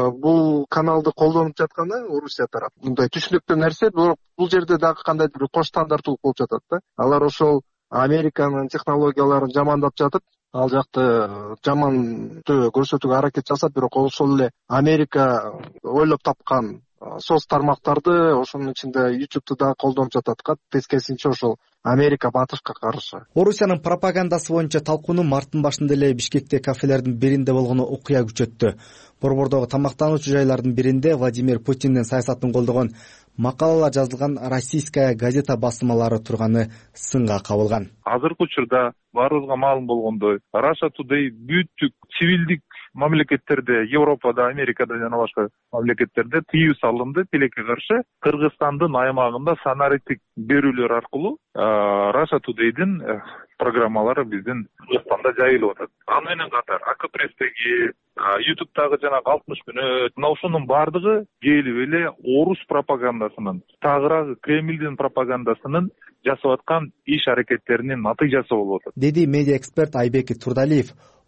бул каналды колдонуп жатканы Орусия тарап. Мындай түшүнүктүү нерсе, бирок бул жерде дагы кандайдыр бир кош стандарттуулук болуп жатат да. Алар ошол Американын технологияларын жамандап жатып, ал жакты жамандуу көрсөтүүгө аракет жасап, бирок ошол эле Америка ойлоп тапкан соц тармактарды ошонун ичинде YouTube'ду да колдонуп жатат. Тескерисинче ошол Америка батышка каршы. Орусиянын пропагандасы боюнча талкууну марттын башында эле Бишкекте кафелердин биринде болгону окуя күчөттү. Борбордогу тамактануучу жайлардын биринде Владимир Путиндин саясатын колдогон макалалар жазылган Российская газета басмалары турганы сынга кабылган. Азыркы учурда баарыбызга маалым болгондой, Russia Today бүттүк цивилдик мамлекеттерде, Европада, Америкада жана башка мамлекеттерде тыюу салынды тилекке каршы. Кыргызстандын аймагында санариттик берүүлөр аркылуу Russia Today'дин программалары биздин Кыргызстанда жайылып атат. Аны менен катар ак пресстеги, YouTube'дагы жана алтымыш мүнөт, мына ушунун баардыгы келип эле орус пропагандасынын, тагыраагы Кремлдин пропагандасынын жасап аткан иш аракеттеринин натыйжасы болуп атат, деди медиа эксперт Айбек Турдалиев.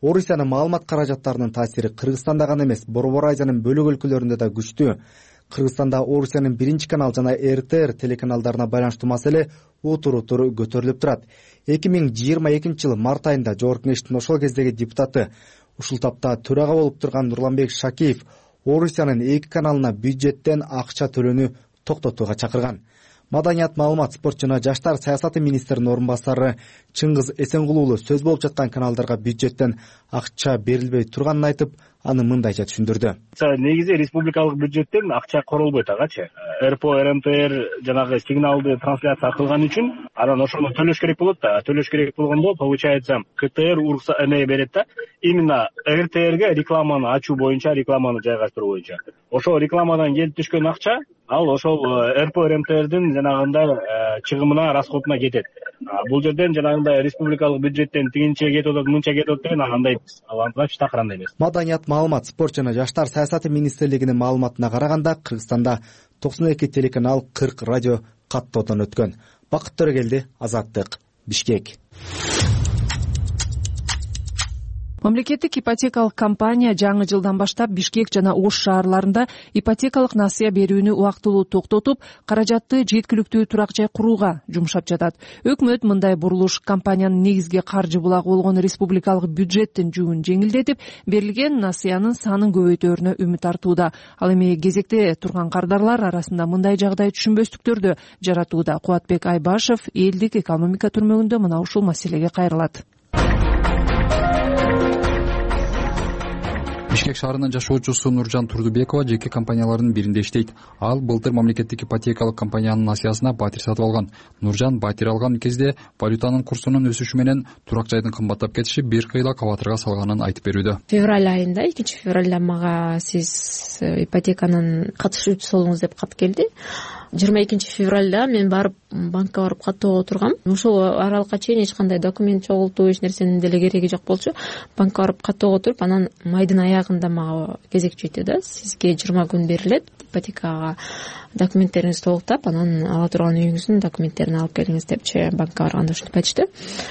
Орусиянын маалымат каражаттарынын таасири Кыргызстанда гана эмес, Борбор Азиянын бөлөк өлкөлөрүндө да күчтүү. Кыргызстанда Орусиянын биринчи канал жана эр тэ эр телеканалдарына байланыштуу маселе утур утур көтөрүлүп турат. эки миң жыйырма экинчи жылы март айында Жогорку Кеңештин ошол кездеги депутаты, ушул тапта төрага болуп турган Нурланбек Шакиев Орусиянын эки каналына бюджеттен акча төлөөнү токтотууга чакырган. Маданият, маалымат, спорт жана жаштар саясаты министринин орун басары Чыңгыз Эсенгул уулу сөз болуп жаткан каналдарга бюджеттен акча берилбей турганын айтып, аны мындайча түшүндүрдү. Негизи республикалык бюджеттен акча королбойт агачы. эр пэ о, эр эм тэ эр жанагы сигналды трансляция кылган үчүн анан ошону төлөш керек болот да. Төлөш керек болгондо получается ка тэ эр урукса эме берет да. Именно эр тэ эрге рекламаны ачуу боюнча, рекламаны жайгаштыруу боюнча. Ошол рекламадан келип түшкөн акча ал ошол эр пэ о, эр эм тэ эрдин жанагындай чыгымына, расходуна кетет. Бул жерден жанагындай республикалык бюджеттен тигинче кетип атат, мынча кетип атат деген андай аланга такырандай эмес. Маданият, маалымат, спорт жана жаштар саясаты министрлигинин маалыматына караганда Кыргызстанда токсон эки телеканал, кырк радио каттоодон өткөн. Бакыт Төрөгелди, Азаттык, Бишкек. Мамлекеттик ипотекалык компания жаңы жылдан баштап Бишкек жана Ош шаарларында ипотекалык насыя берүүнү убактылуу токтотуп, каражатты жеткиликтүү турак жай курууга жумшап жатат. Өкмөт мындай бурулуш компаниянын негизги каржы булагы болгон республикалык бюджеттин жүгүн жеңилдетип, берилген насыянын санын көбөйтөөрүнө үмүт артууда. Ал эми кезекте турган кардарлар арасында мындай жагдай түшүнбөстүктөрдү жаратууда. Кубатбек Айбашев элдик экономика түрмөгүндө мына ушул маселеге кайрылат. Бишкек шаарынын жашоочусу Нуржан Турдубекова жеке компаниялардын биринде иштейт. Ал былтыр мамлекеттик ипотекалык компаниянын насыясына батир сатып алган. Нуржан батир алган кезде валютанын курсунун өсүшү менен турак жайдын кымбаттап кетиши бир кыйла кабатырга салганын айтып берүүдө. Февраль айында, экинчи февралда мага сиз ипотеканын катышуучусу болуңуз деп кат келди. жыйырма экинчи февралда мен барып банкка барып каттоого тургам. Ошол аралыкка чейин эч кандай документ чогултуу, эч нерсенин деле кереги жок болчу. Банкка барып каттоого туруп, анан майдын аягында мага кезек чүйдү да. Сизге жыйырма күн берилет ипотекага документтериңизди толуктап, анан ала турган үйүңүздүн документтерин алып келиңиз депчи банкка барганда ушинтип айтышты.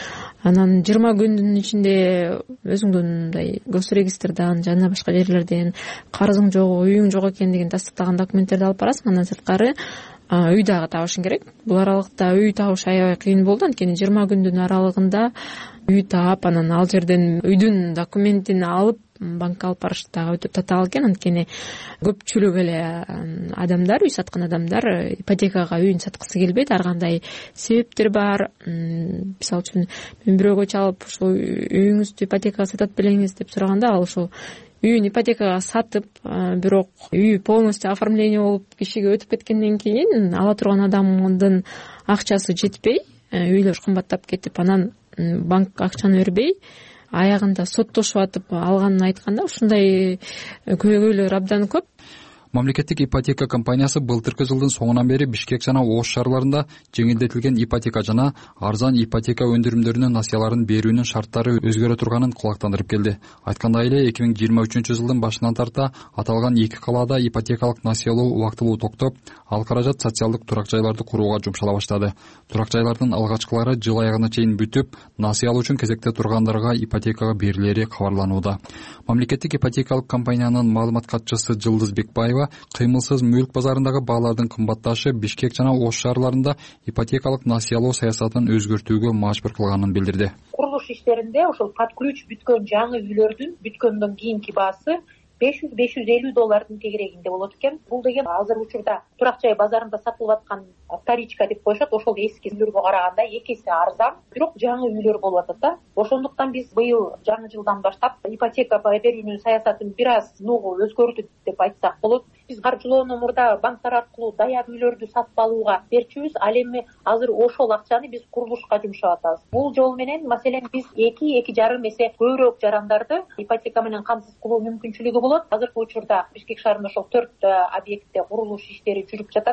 Анан жыйырма күндүн ичинде өзүңдүн мындай госрегистрден жана башка жерлерден карызың жок, үйүң жок экендигин тастыктаган документтерди алып барасың. Андан сырткары үй дагы табышың керек. Бул аралыкта үй табыш аябай кыйын болду, анткени жыйырма күндүн аралыгында үй таап, анан ал жерден үйдүн документин алып банкка алып барыш дагы өтө татаал экен. Анткени көпчүлүк эле адамдар, үй саткан адамдар ипотекага үйүн саткысы келбейт. Ар кандай себептер бар. Мисалы үчүн мен бирөөгө чалып, ошол үйүңүздү ипотекага сатат белеңиз деп сураганда, ал ошол үйүн ипотекага сатып, бирок үй полностью оформление болуп кишиге өтүп кеткенден кийин ала турган адамдын акчасы жетпей, үйлөр кымбаттап кетип, анан банк акчаны бербей, аягында соттошуп атып алганын айтканда, ушундай көйгөйлөр абдан көп. Мамлекеттик ипотека компаниясы былтыркы жылдын соңунан бери Бишкек жана Ош шаарларында жеңилдетилген ипотека жана арзан ипотека өндүрүмдөрүнүн насыяларын берүүнүн шарттары өзгөрө турганын кулактандырып келди. Айткандай эле эки миң жыйырма үчүнчү жылдын башынан тарта аталган эки калаада ипотекалык насыялоо убактылуу токтоп, ал каражат социалдык турак жайларды курууга жумшала баштады. Турак жайлардын алгачкылары жыл аягына чейин бүтүп, насыя алуу үчүн кезекте тургандарга ипотекага берилери кабарланууда. Мамлекеттик ипотекалык компаниянын маалымат катчысы Жылдыз Бекбаева кыймылсыз мүлк базарындагы баалардын кымбатташы Бишкек жана Ош шаарларында ипотекалык насыялоо саясатын өзгөртүүгө мажбур кылганын билдирди. Курулуш иштеринде ошол под ключ бүткөн жаңы үйлөрдүн бүткөндөн кийинки баасы беш жүз беш жүз элүү доллардын тегерегинде болот экен. Бул деген азыр учурда турак жай базарында сатылып аткан вторичка деп коюшат, ошол эски үйлөргө караганда эки эсе арзан, бирок жаңы үйлөр болуп атат да. Ошондуктан биз быйыл жаңы жылдан баштап ипотека берүүнүн саясатын бир аз ногу өзгөртүп деп айтсак болот. Биз каржылоону мурда банктар аркылуу даяр үйлөрдү сатып алууга берчүбүз, ал эми азыр ошол акчаны биз курулушка жумшап атабыз. Бул жол менен маселен биз эки эки жарым эсе көбүрөөк жарандарды ипотека менен камсыз кылуу мүмкүнчүлүгү болот. Азыркы учурда Бишкек шаарында ошол төрт объектте курулуш иштери жүрүп жатат.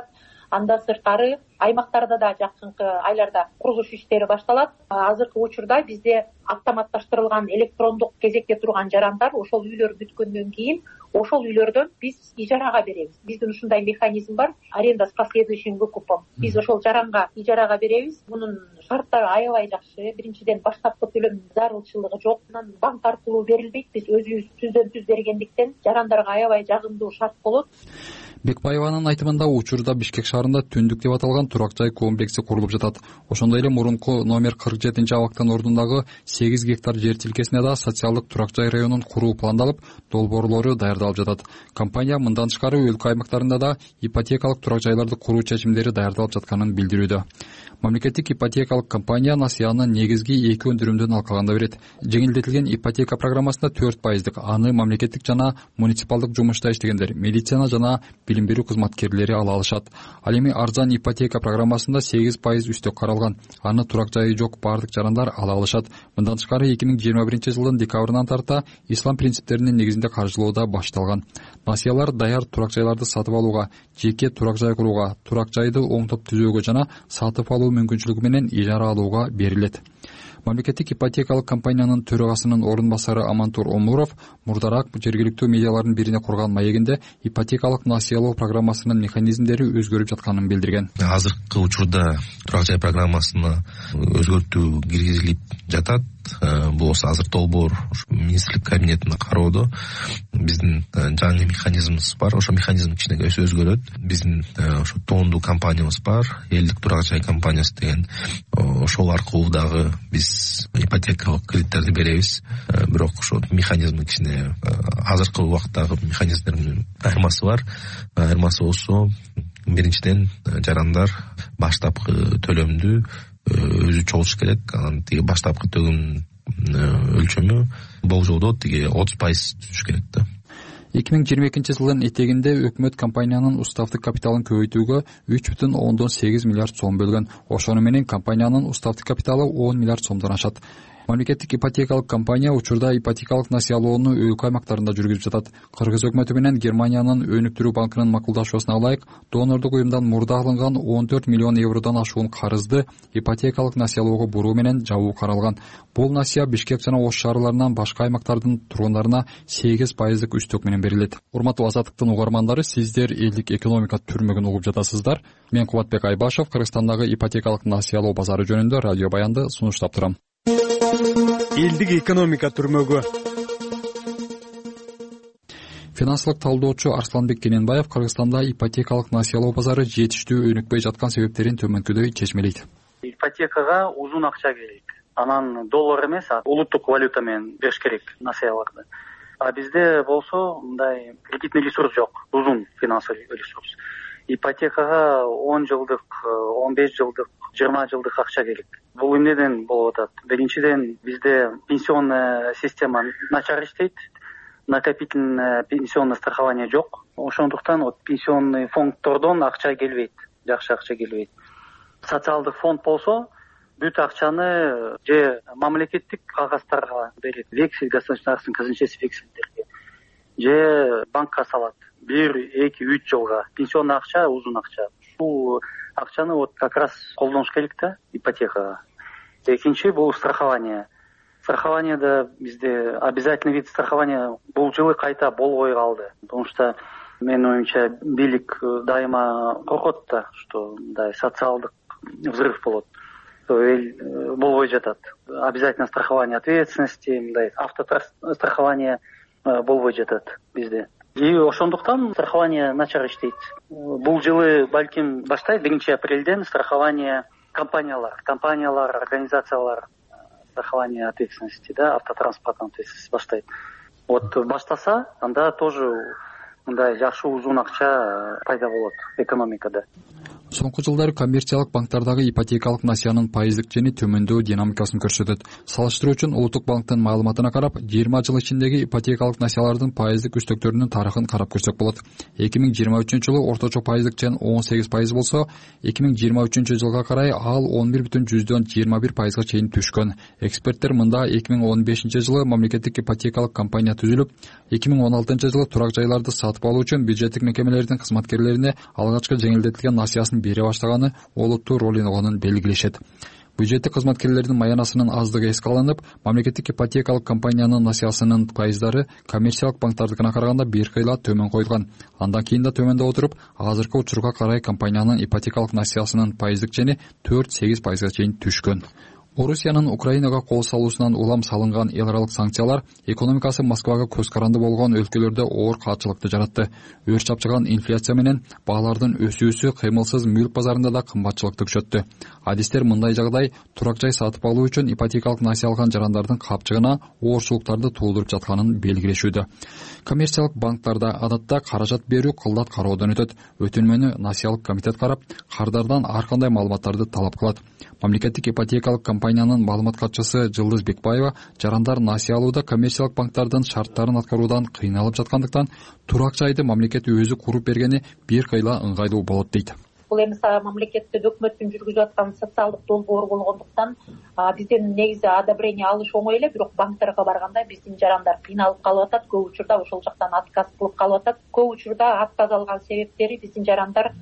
Анда сырткары аймактарда да жакынкы айларда курулуш иштери башталат. Азыркы учурда бизде автоматташтырылган электрондук кезекте турган жарандар ошол үйлөр бүткөндөн кийин ошол үйлөрдөн биз ижарага беребиз. Биздин ушундай механизм бар, аренда с последующим выкупом. Биз ошол жаранга ижарага беребиз. Мунун шарттары аябай жакшы. Биринчиден баштапкы төлөм зарылчылыгы жок. Анан банк аркылуу берилбейт. Биз өзүбүз түздөн түз бергендиктен жарандарга аябай жагымдуу шарт болот. Бекбаеванын айтымында учурда Бишкек шаарында Түндүк деп аталган турак жай комплекси курулуп жатат. Ошондой эле мурунку номер кырк жетинчи абактын ордундагы сегиз гектар жер тилкесине да социалдык турак жай районун куруу пландалып, долбоорлору даярдалып жатат. Компания мындан тышкары өлкө аймактарында да ипотекалык турак жайларды куруу чечимдери даярдалып жатканын билдирүүдө. Мамлекеттик ипотекалык компания насыяны негизги эки өндүрүмдөн алкаганда берет. Жеңилдетилген ипотека программасында төрт пайыздык, аны мамлекеттик жана муниципалдык жумушта иштегендер, медицина жана билим берүү кызматкерлери ала алышат. Ал эми арзан ипотека программасында сегиз пайыз үстөк каралган. Аны турак жайы жок бардык жарандар ала алышат. Мындан тышкары эки миң жыйырма биринчи жылдын декабрынан тарта ислам принциптеринин негизинде каржылоо да башталган. Насыялар даяр турак жайларды сатып алууга, жеке турак жай курууга, турак жайды оңдоп түзөөгө жана сатып алуу мүмкүнчүлүгү менен ижара алууга берилет. Мамлекеттик ипотекалык компаниянын төрагасынын орун басары Амантур Омуров мурдараак жергиликтүү медиалардын бирине курган маегинде ипотекалык насыялоо программасынын механизмдери өзгөрүп жатканын билдирген. Азыркы учурда турак жай программасына өзгөртүү киргизилип жатат. Бул азыр долбоор министрлик кабинетинде кароодо. Биздин жаңы механизмибиз бар. Ошо механизм кичине өзгөрөт. Биздин ошо тоондуу компаниябыз бар, элдик турак жай компаниясы деген. Ошол аркылуу дагы биз ипотекалык кредиттерди беребиз. Бирок ошо механизм кичине азыркы убакыттагы механизмдердин айырмасы бар. Айырмасы болсо, биринчиден жарандар баштапкы төлөмдү өзү чогулуш керек. Анан тиги баштапкы төлөм өлчөмү болжолдо тиги отуз пайыз түзүш керек да. эки миң жыйырма экинчи жылдын этегинде өкмөт компаниянын уставдык капиталын көбөйтүүгө үч бүтүн ондон сегиз миллиард сом бөлгөн. Ошону менен компаниянын уставдык капиталы он миллиард сомдон ашат. Мамлекеттик ипотекалык компания учурда ипотекалык насыялоону өлкө аймактарында жүргүзүп жатат. Кыргыз өкмөтү менен Германиянын өнүктүрүү банкынын макулдашуусуна ылайык, донордук уюмдан мурда алынган он төрт миллион евродон ашуун карызды ипотекалык насыялоого буруу менен жабуу каралган. Бул насыя Бишкек жана Ош шаарларынан башка аймактардын тургундарына сегиз пайыздык үстөк менен берилет. Урматтуу Азаттыктын угармандары, сиздер элдик экономика түрмөгүн угуп жатасыздар. Мен Кубатбек Айбашев Кыргызстандагы ипотекалык насыялоо базары жөнүндө радио баянды сунуштап турам. Элдик экономика түрмөгү. Финансылык талдоочу Арсланбек Кененбаев Кыргызстанда ипотекалык насыялоо базары жетиштүү өнүкпөй жаткан себептерин төмөнкүдөй чечмелейт. Ипотекага узун акча керек. Анан доллар эмес, улуттук валюта менен бериш керек насыяларды. А бизде болсо мындай кредитный ресурс жок, узун финансовый ресурс. Ипотекага он жылдык, он беш жылдык, жыйырма жылдык акча керек. Бул эмнеден болуп атат? Биринчиден бизде пенсионная система начар иштейт, накопительное пенсионное страхование жок. Ошондуктан вот пенсионный фонддордон акча келбейт, жакшы акча келбейт. Социалдык фонд болсо бүт акчаны же мамлекеттик кагаздарга берет, вексель, государственный казначейский вексельдерге, же банкка салат. бир, эки, үч жылга пенсионный акча, узун акча. Бул акчаны вот как раз колдонуш керек да ипотекага. Экинчи бул страхование. Страхованиеда бизде обязательный вид страхования бул жылы кайта болбой калды. Потому что менин оюмча бийлик дайыма коркот да, что мындай социалдык взрыв болот. Эл болбой жатат. Обязательно страхование ответственности, мындай автострахование болбой жатат бизде. И ошондуктан страхование начар иштейт. Бул жылы балким баштайт биринчи апрелден страхование компаниялар, компаниялар, организациялар страхование ответственности, да, автотранспортной ответственности баштайт. Вот баштаса, анда тоже мындай жакшы узун акча пайда болот экономикада. Соңку жылдары коммерциялык банктардагы ипотекалык насыянын пайыздык жени төмөндөө динамикасын көрсөтөт. Салыштыруу үчүн Улуттук банктын маалыматына карап, жыйырма жыл ичиндеги ипотекалык насыялардын пайыздык үстөктөрүнүн тарыхын карап көрсөк болот. эки миң жыйырма үчүнчү жылы орточо пайыздык жен он сегиз пайыз болсо, эки миң жыйырма үчүнчү жылга карай ал он бир бүтүн жүздөн жыйырма бир пайызга чейин түшкөн. Эксперттер мында эки миң он бешинчи жылы мамлекеттик ипотекалык компания түзүлүп, эки миң он алтынчы жылы турак жайларды сатып алуу үчүн бюджеттик мекемелердин кызматкерлерине алгачкы жеңилдетилген насыясын бере баштаганы олуттуу роль ойногонун белгилешет. Бюджеттик кызматкерлердин маянасынын аздыгы эске алынып, мамлекеттик ипотекалык компаниянын насыясынын пайыздары коммерциялык банктардыкына караганда бир кыйла төмөн коюлган. Андан кийин да төмөндө отуруп, азыркы учурга карай компаниянын ипотекалык насыясынын пайыздык чени төрт сегиз пайызга чейин түшкөн. Орусиянын Украинага кол салуусунан улам салынган эл аралык санкциялар экономикасы Москвага көз каранды болгон өлкөлөрдө оор каатчылыкты жаратты. Өр чапчыган инфляция менен баалардын өсүүсү кыймылсыз мүлк базарында да кымбатчылыкты күчөттү. Адистер мындай жагдай турак жай сатып алуу үчүн ипотекалык насыя алган жарандардын капчыгына оорчулуктарды туулдуруп жатканын белгилешүүдө. Коммерциялык банктарда адатта каражат берүү кылдат кароодон өтөт. Өтүнмөнү насыялык комитет карап, кардардан ар кандай маалыматтарды талап кылат. Мамлекеттик ипотекалык компаниянын маалымат катчысы Жылдыз Бекбаева жарандар насыя алууда коммерциялык банктардын шарттарын аткаруудан кыйналып жаткандыктан турак жайды мамлекет өзү куруп бергени бир кыйла ыңгайлуу болот дейт. Бул эми мамлекетте өкмөттүн жүргүзүп аткан социалдык долбоор болгондуктан бизден негизи одобрение алыш оңой эле, бирок банктарга барганда биздин жарандар кыйналып калып атат. Көп учурда ошол жактан отказ кылып калып атат. Көп учурда отказ алган себептери биздин жарандар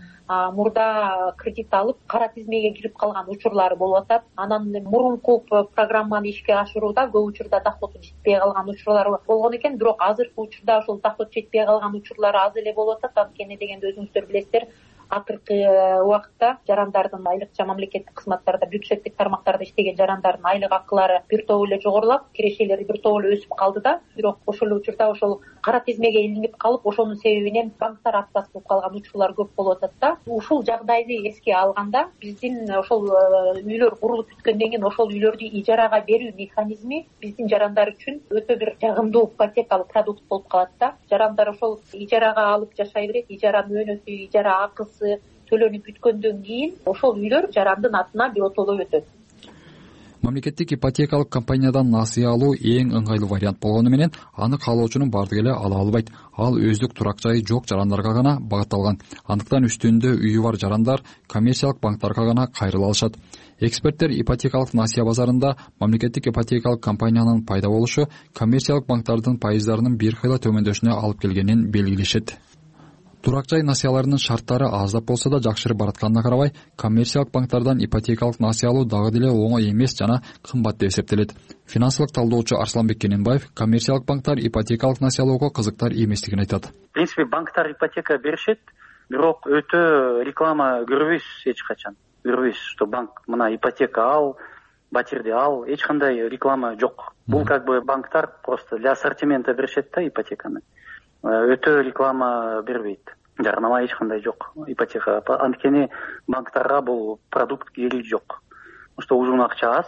мурда кредит алып кара тизмеге кирип калган учурлары болуп атат. Анан мурунку программаны ишке ашырууда көп учурда доходу жетпей калган учурлар болгон экен, бирок азыркы учурда ошол доход жетпей калган учурлар аз эле болуп атат. Анткени дегенде өзүңүздөр билесиздер, акыркы убакытта жарандардын айлык жана мамлекеттик кызматтарда, бюджеттик тармактарда иштеген жарандардын айлык акылары бир топ эле жогорулап, кирешелери бир топ эле өсүп калды да, бирок ошол учурда ошол кара тизмеге илинип калып, ошонун себебинен банктар отказ кылып калган учурлар көп болуп атат да. Ушул жагдайды эске алганда, биздин ошол үйлөр курулуп бүткөндөн кийин ошол үйлөрдү ижарага берүү механизми биздин жарандар үчүн өтө бир жагымдуу ипотекалык продукт болуп калат да. Жарандар ошол ижарага алып жашай берет, ижаранын мөөнөтү, ижара акысы төлөнүп бүткөндөн кийин ошол үйлөр жарандын атына биротоло өтөт. Мамлекеттик ипотекалык компаниядан насыя алуу эң ыңгайлуу вариант болгону менен аны каалоочунун бардыгы эле ала албайт. Ал өздүк турак жайы жок жарандарга гана багытталган. Андыктан үстүндө үйү бар жарандар коммерциялык банктарга гана кайрыла алышат. Эксперттер ипотекалык насыя базарында мамлекеттик ипотекалык компаниянын пайда болушу коммерциялык банктардын пайыздарынын бир кыйла төмөндөшүнө алып келгенин белгилешет. Турак жай насыяларынын шарттары аздап болсо да жакшырып баратканына карабай, коммерциялык банктардан ипотекалык насыя алуу дагы деле оңой эмес жана кымбат деп эсептелет. Финансылык талдоочу Арсланбек Кененбаев коммерциялык банктар ипотекалык насыя алууга кызыктар эместигин айтат. В принципе, банктар ипотека беришет, бирок өтө реклама көрбөйбүз эч качан. Көрбөйбүз, что банк мына ипотека ал, батирди ал, эч кандай реклама жок. Бул как бы банктар просто для ассортимента беришет да ипотеканы. Өтө реклама бербейт. Жарнама эч кандай жок ипотека. Анткени банктарга бул продукт кереги жок. Потому что узун акча аз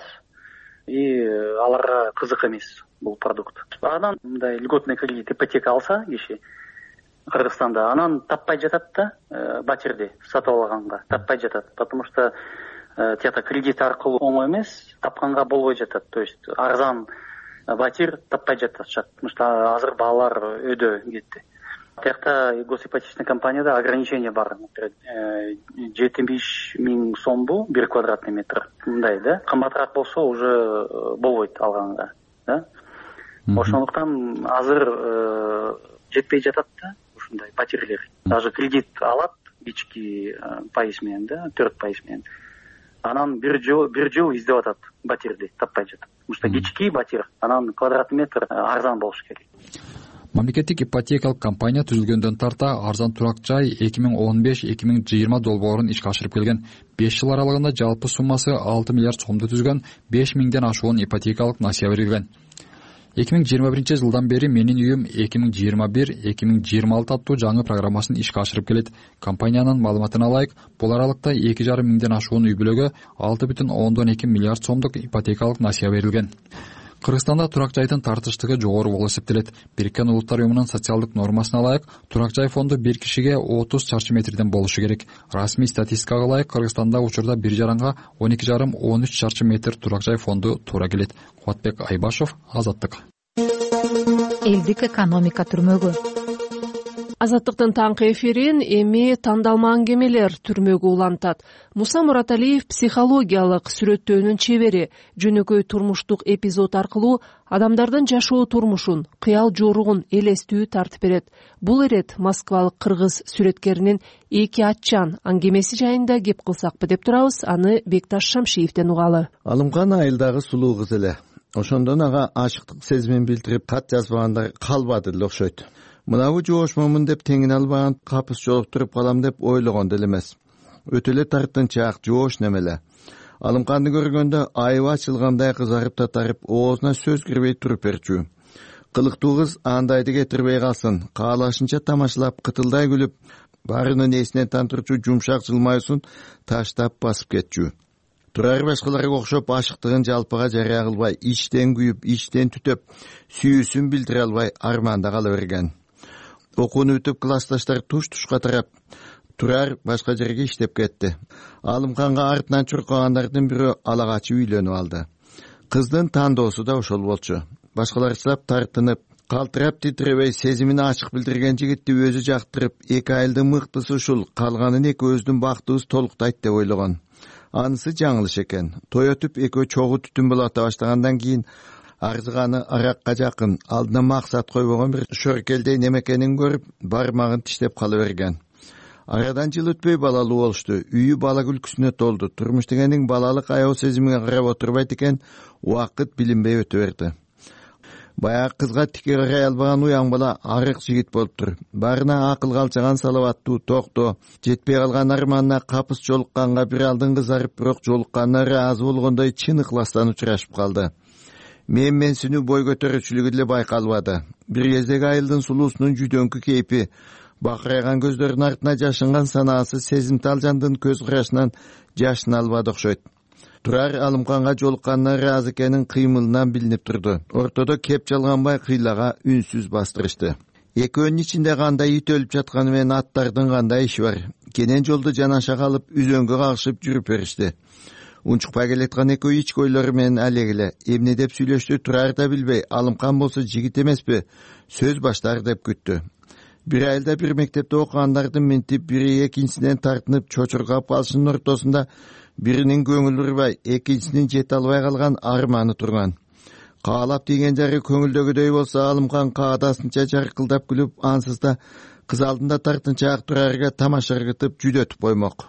и аларга кызык эмес бул продукт. Анан мындай льготный кредит ипотека алса киши Кыргызстанда, анан таппай жатат да, батирди сатып алганга таппай жатат. Потому что тиякта кредит аркылуу оңой эмес, тапканга болбой жатат. То есть арзан батир таппай жатышат. Потому что азыр баалар өйдө кетти. Тиякта госипотечный компанияда ограничение бар. жетимиш миң сомбу бир квадратный метр. Мындай да. Кымбатыраак болсо уже болбойт алганга, да? Ошондуктан азыр жетпей жатат да ушундай батирлер. Даже кредит алат кички пайыз менен да, төрт пайыз менен. Анан бир жыл бир жыл издеп атат батирди, таппай жатат. Потому что кички батир, анан квадратный метр арзан болуш керек. Мамлекеттик ипотекалык компания түзүлгөндөн тарта арзан турак жай эки миң он беш эки миң жыйырма долбоорун ишке ашырып келген. беш жыл аралыгында жалпы суммасы алты миллиард сомду түзгөн беш миңден ашуун ипотекалык насыя берилген. эки миң жыйырма биринчи жылдан бери Менин үйүм эки миң жыйырма бир эки миң жыйырма алты аттуу жаңы программасын ишке ашырып келет. Компаниянын маалыматына ылайык, бул аралыкта эки жарым миңден ашуун үй бүлөгө алты бүтүн ондон эки миллиард сомдук ипотекалык насыя берилген. Кыргызстанда турак жайдын тартыштыгы жогору болуп эсептелет. Бириккен Улуттар уюмунун социалдык нормасына ылайык, турак жай фонду бир кишиге отуз чарчы метрден болушу керек. Расмий статистикага ылайык, Кыргызстанда учурда бир жаранга он эки жарым он үч чарчы метр турак жай фонду туура келет. Кубатбек Айбашев, Азаттык. Элдик экономика түрмөгү. Азаттыктын таңкы эфирин эми тандалма аңгемелер түрмөгү улантат. Муса Мураталиев психологиялык сүрөттөөнүн чебери, жөнөкөй турмуштук эпизод аркылуу адамдардын жашоо турмушун, кыял жоругун элестүү тартып берет. Бул ирет москвалык кыргыз сүрөткеринин эки атчан аңгемеси жайында кеп кылсакпы деп турабыз. Аны Бекташ Шамшиевден угалы. Алымкан айылдагы сулуу кыз эле. Ошондон ага ашыктык сезимин билдирип кат жазбагандар калбады эле окшойт. Мынабу жоошмомун деп теңине албаган капыс жолуктуруп калам деп ойлогон деле эмес. Өтө эле тартынчаак жоош немеле. Алымканды көргөндө айыбы ачылгандай кызарып татарып, оозуна сөз кирбей туруп берчү. Кылыктуу кыз андайды кетирбей калсын, каалашынча тамашалап кытылдай күлүп, баарынын эсинен тантырчу жумшак жылмаюусун таштап басып кетчү. Турар башкаларга окшоп ашыктыгын жалпыга жарыя кылбай, ичтен күйүп, ичтен түтөп, сүйүүсүн билдире албай арманда кала берген. Окууну бүтүп классташтар туш-тушка тарап, Турар башка жерге иштеп кетти. Алымканга артынан чуркагандардын бирөө ала качып үйлөнүп алды. Кыздын тандоосу да ошол болчу. Башкаларчылап тартынып, калтырап титиребей сезимин ачык билдирген жигитти өзү жактырып, эки айылдын мыктысы ушул, калганын экөөбүздүн бактыбыз толуктайт деп ойлогон. Анысы жаңылыш экен. Той өтүп экөө чогуу түтүн болото баштагандан кийин арзыганы аракка жакын, алдына максат койбогон бир шөркелдей немекенин көрүп, бармагын тиштеп кала берген. Арадан жыл өтпөй балалуу болушту. Үйү бала күлкүсүнө толду. Турмуш дегендин балалык аял сезимине карап отурбайт экен, убакыт билинбей өтө берди. Баягы кызга тике карай албаган уяң бала арык жигит болуптур. Баарына акыл калчаган салаваттуу, токто, жетпей калган арманына капыс жолукканга бир алдын кызарып, бирок жолукканына ыраазы болгондой чын ыхластан учурашып калды. Мен менсинүү бой көтөрүүчүлүгү деле байкалбады. Бир кездеги айылдын сулуусунун жүдөңкү кейпи, бакырайган көздөрүнүн артына жашынган санаасы сезимтал жандын көз карашынан жашын албады окшойт. Турар Алымканга жолукканына ыраазы экенин кыймылынан билинип турду. Ортодо кеп жалганбай кыйлага үнсүз бастырышты. Экөөнүн ичинде кандай ит өлүп жатканы менен аттардын кандай иши бар. Кенен жолду жанаша калып, үзөңгө кагышып жүрүп беришти. Унчукпай келаткан экөө ич койлору менен алегиле эмне деп сүйлөштү Турар да билбей, Алымкан болсо жигит эмеспи, сөз баштар деп күттү. Бир айылда бир мектепте окугандардын минтип, бири экинчисинен тартынып чочургап калышынын ортосунда биринин көңүлү урбай, экинчисинин жете албай калган арманы турган. Каалап тийген жары көңүлдөгүдөй болсо, Алымкан каадасынча жаркылдап күлүп, ансыз да кыз алдында тартынчаак Турарга тамаша ыргытып жүдөтүп коймок.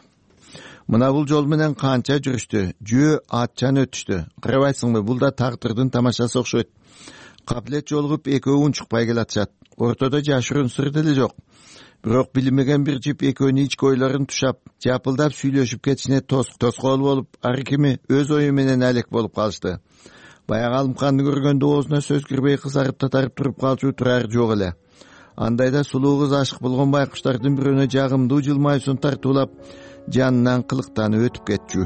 Мына бул жол менен канча жүрүштү, жөө атчан өтүштү. Карабайсыңбы, бул да тагдырдын тамашасы окшойт. Каплет жолугуп экөө унчукпай келатышат. Ортодо жашыруун сыр деле жок. Бирок билинбеген бир жип экөөнүн ички ойлорун тушап, жапылдап сүйлөшүп кетишине тоскоол болуп, ар кими өз ою менен алек болуп калышты. Баягы Алымканды көргөндө оозуна сөз кирбей кызарып татарып туруп калчу Турар жок эле. Андайда сулуу кыз ашык болгон байкуштардын бирөөнө жагымдуу жылмайсун тартуулап, жанынан кылыктанып өтүп кетчү.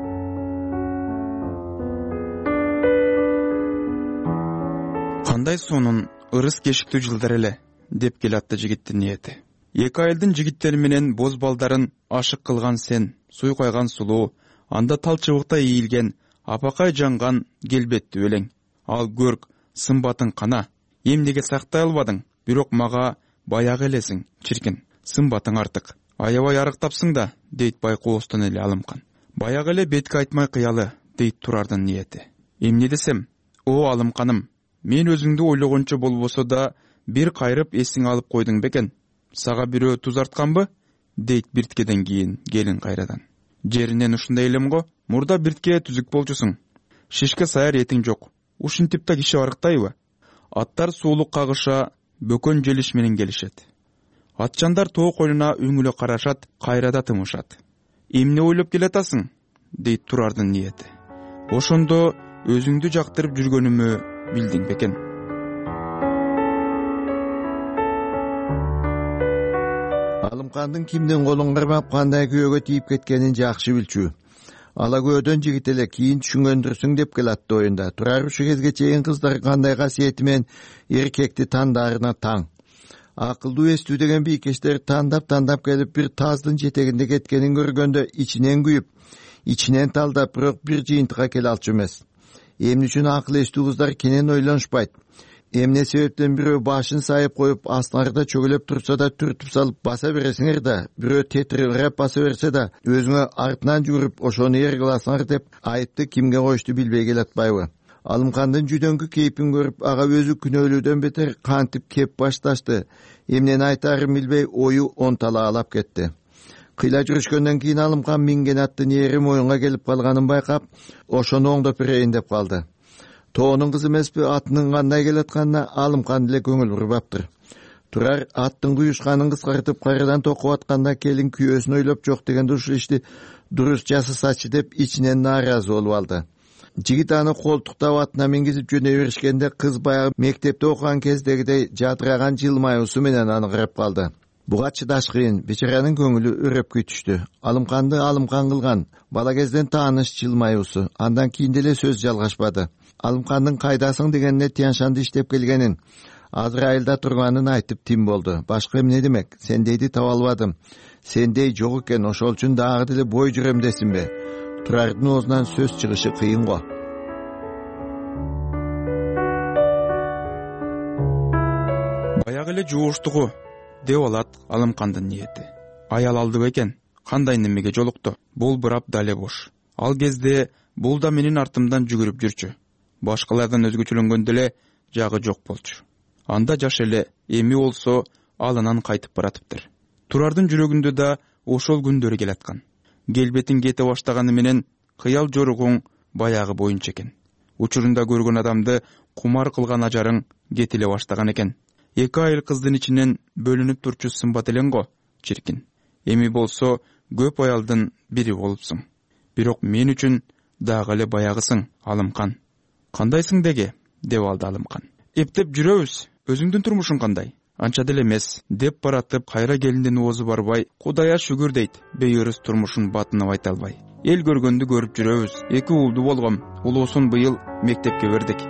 Кандай сонун ырыс кешиктүү жылдар эле, деп келатты жигиттин ниети. Эки айылдын жигиттери менен боз балдарын ашык кылган сен, суй койгон сулуу, анда тал чыбыктай ийилген, апакай жанган келбеттүү элең. Ал көрк, сымбатың кана, эмнеге сактай албадың, бирок мага баягы элесиң, чиркин, сымбатың артык. Аябай арыктапсың да, дейт байкоостон эле Алымкан. Баягы эле бетке айтмай кыялы, дейт Турардын ниети. Эмне десем, о Алымканым, мен өзүңдү ойлогончо болбосо да бир кайрып эсиң алып койдуң бекен. Сага бирөө туз артканбы? Дейт бирткеден кийин келин кайрадан. Жеринен ушундай элем го, мурда биртке түзүк болчусуң. Шишке саяр этиң жок. Ушинтип да киши арыктайбы? Аттар суулук кагыша, бөкөн желиш менен келишет. Атчандар тоо койнуна үңүлө карашат, кайрада тымышат. Эмне ойлоп келатасың? Дейт Турардын ниети. Ошондо өзүңдү жактырып жүргөнүмө билдиң бекен. Алымкандын кимдин колун кармап кандай күйөөгө тийип кеткенин жакшы билчү. Ала көөдөн жигит эле кийин түшүнгөндүрсүң деп келатты оюнда. Турар ушу кезге чейин кыздар кандай касиети менен эркекти тандаарына таң. Акылдуу эстүү деген бийкештер тандап-тандап келип бир таздын жетегинде кеткенин көргөндө ичинен күйүп, ичинен талдап, бирок бир жыйынтыкка келе алчу эмес. Эмне үчүн акыл эстүү кыздар кенен ойлонушпайт? эмне себептен бирөө башын сайып коюп астыңарда чөгөлөп турса да түртүп салып баса бересиңер да, бирөө тетиреп баса берсе да өзүңө артынан жүгүрүп ошону эр кыласыңар деп айыпты кимге коюшту билбей келатпайбы? Алымкандын жүдөңкү кейпин көрүп ага өзү күнөөлүүдөн бетер кантип кеп башташты. Эмнени айтаарын билбей ою онталаалап кетти. Кыйла жүрүшкөндөн кийин Алымкан минген аттын эри моюнга келип калганын байкап, ошону оңдоп берейин деп калды. Тоонун кызы эмеспи, атынын кандай келатканына Алымкан деле көңүл бурбаптыр. Турар аттын куюшканын кыскартып кайрадан токуп атканда келин күйөөсүн ойлоп жок дегенде ушул ишти дурус жасасачы деп ичинен нааразы болуп алды. Жигит аны колтуктап атына мингизип жөнөй беришкенде кыз баягы мектепте окуган кездегидей жадыраган жылмаюусу менен аны карап калды. Буга чыдаш кыйын, бечаранын көңүлү өрөпкөй түштү. Алымканды Алымкан кылган бала кезден тааныш жылмаюусу, андан кийин деле сөз жалгашпады. Алымкандын кайдасың дегенине Тяншанды иштеп келгенин, азыр айылда турганын айтып тим болду. Башка эмне демек? Сендейди таба албадым. Сендей жок экен, ошол үчүн дагы деле бой жүрөм десинби? Турардын оозунан сөз чыгышы кыйын го. Баягы эле жууштугу деп алат Алымкандын ниети. Аял алды экен, кандай немеге жолукту? Бул бирап дале бош. Ал кезде бул да менин артымдан жүгүрүп жүрчү. Башкалардан өзгөчөлөнгөндө эле жагы жок болчу. Анда жаш эле, эми болсо алынан кайтып баратыптыр. Турардын жүрөгүндө да ошол күндөр келаткан. Келбетин кете баштаганы менен кыял жоругуң баягы боюнча экен. Учурунда көргөн адамды кумар кылган ажарың кетиле баштаган экен. Эки айыл кыздын ичинен бөлүнүп турчу сымбат элең го, чиркин. Эми болсо көп аялдын бири болупсуң. Бирок мен үчүн дагы эле баягысың, Алымкан. Кандайсың деге? Деп алды Алымкан. Эптеп жүрөбүз, өзүңдүн турмушуң кандай? Анча деле эмес, деп баратып кайра келиндин оозу барбай, Кудайга шүгүр дейт, бейөрүс турмушун батынып айта албай. Эл көргөндү көрүп жүрөбүз, эки уулду болгом, улуусун быйыл мектепке бердик.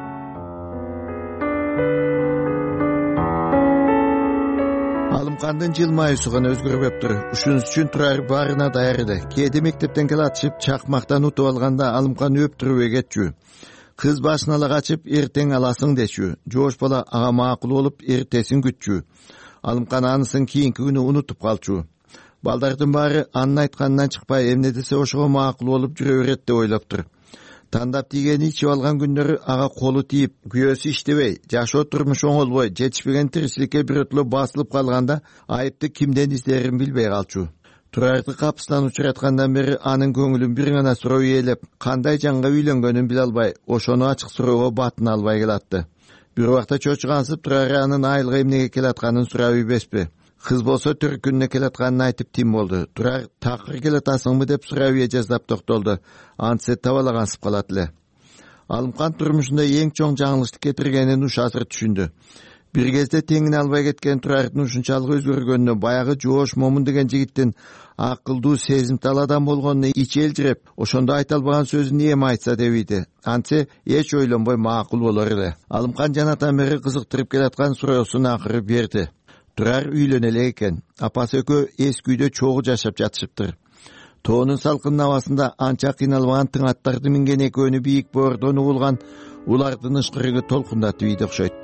Алымкандын жылмаюусу гана өзгөрбөптүр. Ушунус үчүн Турар баарына даяр эле. Кээде мектептен келатышып чакмактан утуп алганда Алымкан өптүрүбөй кетчү. Кыз башын ала качып, эртең аласың дечү. Жоош бала ага макул болуп, эртесин күтчү. Алымкан анысын кийинки күнү унутуп калчу. Балдардын баары анын айтканынан чыкпай, эмне десе ошого макул болуп жүрө берет деп ойлоптур. Тандап тийгени ичип алган күндөрү ага колу тийип, күйөөсү иштебей, жашоо турмуш оңолбой, жетишпеген тиричиликке бирөтлө басылып калганда айыпты кимден издерин билбей калчу. Турарды капысынан учураткандан бери анын көңүлүн бир гана суроо ээлеп, кандай жанга үйлөнгөнүн биле албай, ошону ачык суроого батына албай келатты. Бир убакта чочугансып Турар анын айылга эмнеге келатканын сурап ийбеспи. Кыз болсо түркүнүнө келатканын айтып тим болду. Турар такыр келатасыңбы деп сурап ие жаздап токтолду. Антсе табалагансып калат эле. Алымкан турмушунда эң чоң жаңылыштык кетиргенин уш азыр түшүндү. Бир кезде теңине албай кеткен Турардын ушунчалык өзгөргөнүнө, баягы жоош момун деген жигиттин акылдуу, сезимтал адам болгонуна ичи элжиреп, ошондо айта албаган сөзүн эми айтса деп ийди. Антсе эч ойлонбой макул болор эле. Алымкан жанатан бери кызыктырып келаткан суроосун акыры берди. Турар үйлөнө элек экен. Апасы экөө эски үйдө чогуу жашап жатышыптыр. Тоонун салкын абасында анча кыйналбаган тыңаттарды минген экөөнү бийик боордон угулган улардын ышкырыгы толкундатып ийди окшойт.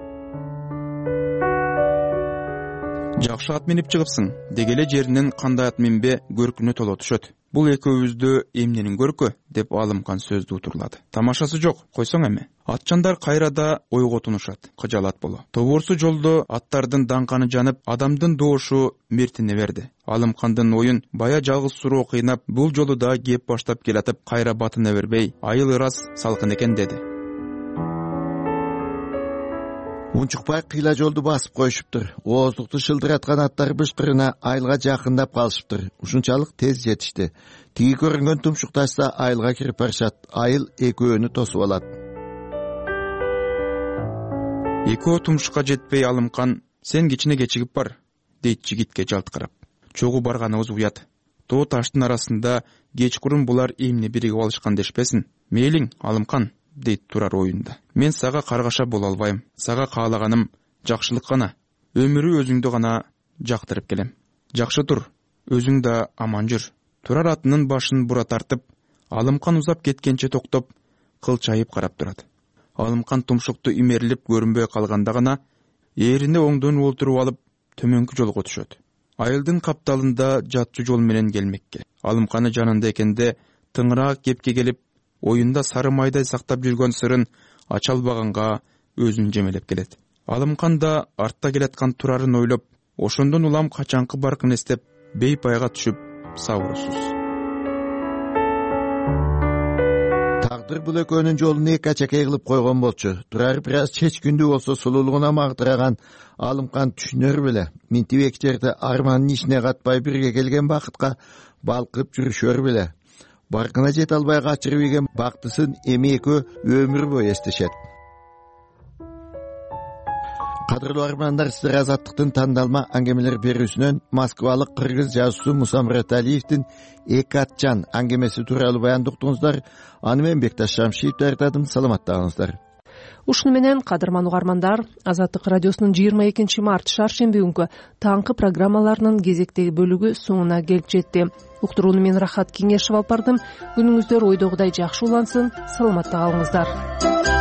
Жакшы ат минип чыгыпсың, дегеле жеринен кандай ат минбе көркүнө толо түшөт. Бул экөөбүздө эмненин көркү деп Алымкан сөздү утурлады. Тамашасы жок, койсоң эми. Атчандар кайрада ойго тунушат, кыжалат боло. Тобурсу жолдо аттардын даңканы жанып, адамдын доошу мертине берди. Алымкандын оюн бая жалгыз суроо кыйнап, бул жолу да кеп баштап келатып, кайра батына бербей, айыл ырас салкын экен деди. Унчукпай кыйла жолду басып коюшуптур. Ооздукту шылдыраткан аттар бышкырына айылга жакындап калышыптыр. Ушунчалык тез жетишти. Тиги көрүнгөн тумшукташса айылга кирип барышат. Айыл экөөнү тосуп алат. Экөө тумшукка жетпей Алымкан, сен кичине кечигип бар, дейт жигитке жалт карап. Чогуу барганыбыз уят. Тоо таштын арасында кечкурун булар эмне биригип алышкан дешпесин. Мейлиң, Алымкан, дейт Турар оюнда. Мен сага каргаша боло албайм. Сага каалаганым жакшылык гана. Өмүрү өзүңдү гана жактырып келем. Жакшы тур, өзүң да аман жүр. Турар атынын башын бура тартып, Алымкан узап кеткенче токтоп, кылчайып карап турат. Алымкан тумшукту имерилип көрүнбөй калганда гана ээрине оңдон олтуруп алып төмөнкү жолго түшөт. Айылдын капталында жатчу жол менен келмекке. Алымканы жанында экенде тыңыраак кепке келип, оюнда сары майдай сактап жүргөн сырын ача албаганга өзүн жемелеп келет. Алымкан да артта келаткан Турарын ойлоп, ошондон улам качанкы баркын эстеп, бейпайга түшүп, сабырсыз. Тагдыр бул экөөнүн жолун эки ачакей кылып койгон болчу. Турар бир аз чечкүндүү болсо сулуулугуна магдыраган Алымкан түшүнөр беле. Минтип эки жерде арманын ичине катпай бирге келген бакытка балкып жүрүшөр беле. Баркына жете албай качырып ийген бактысын эми экөө өмүр бою эстешет. Кадырлуу армандар, сиздер Азаттыктын тандалма аңгемелер берүүсүнөн Москвалык кыргыз жазуусу Муса Мураталиевдин эки атчан аңгемеси тууралуу баянды уктуңуздар. Аны мен Бекташ Шамшиев даярдадым. Саламаттаңыздар. Ушуну менен кадырман угармандар, Азаттык радиосунун жыйырма экинчи март шаршемби күнкү таңкы программаларынын кезектеги бөлүгү соңуна келип жетти. Уктурууну мен Рахат Кеңешев алып бардым. Күнүңүздөр ойдогудай жакшы улансын. Саламатта калыңыздар.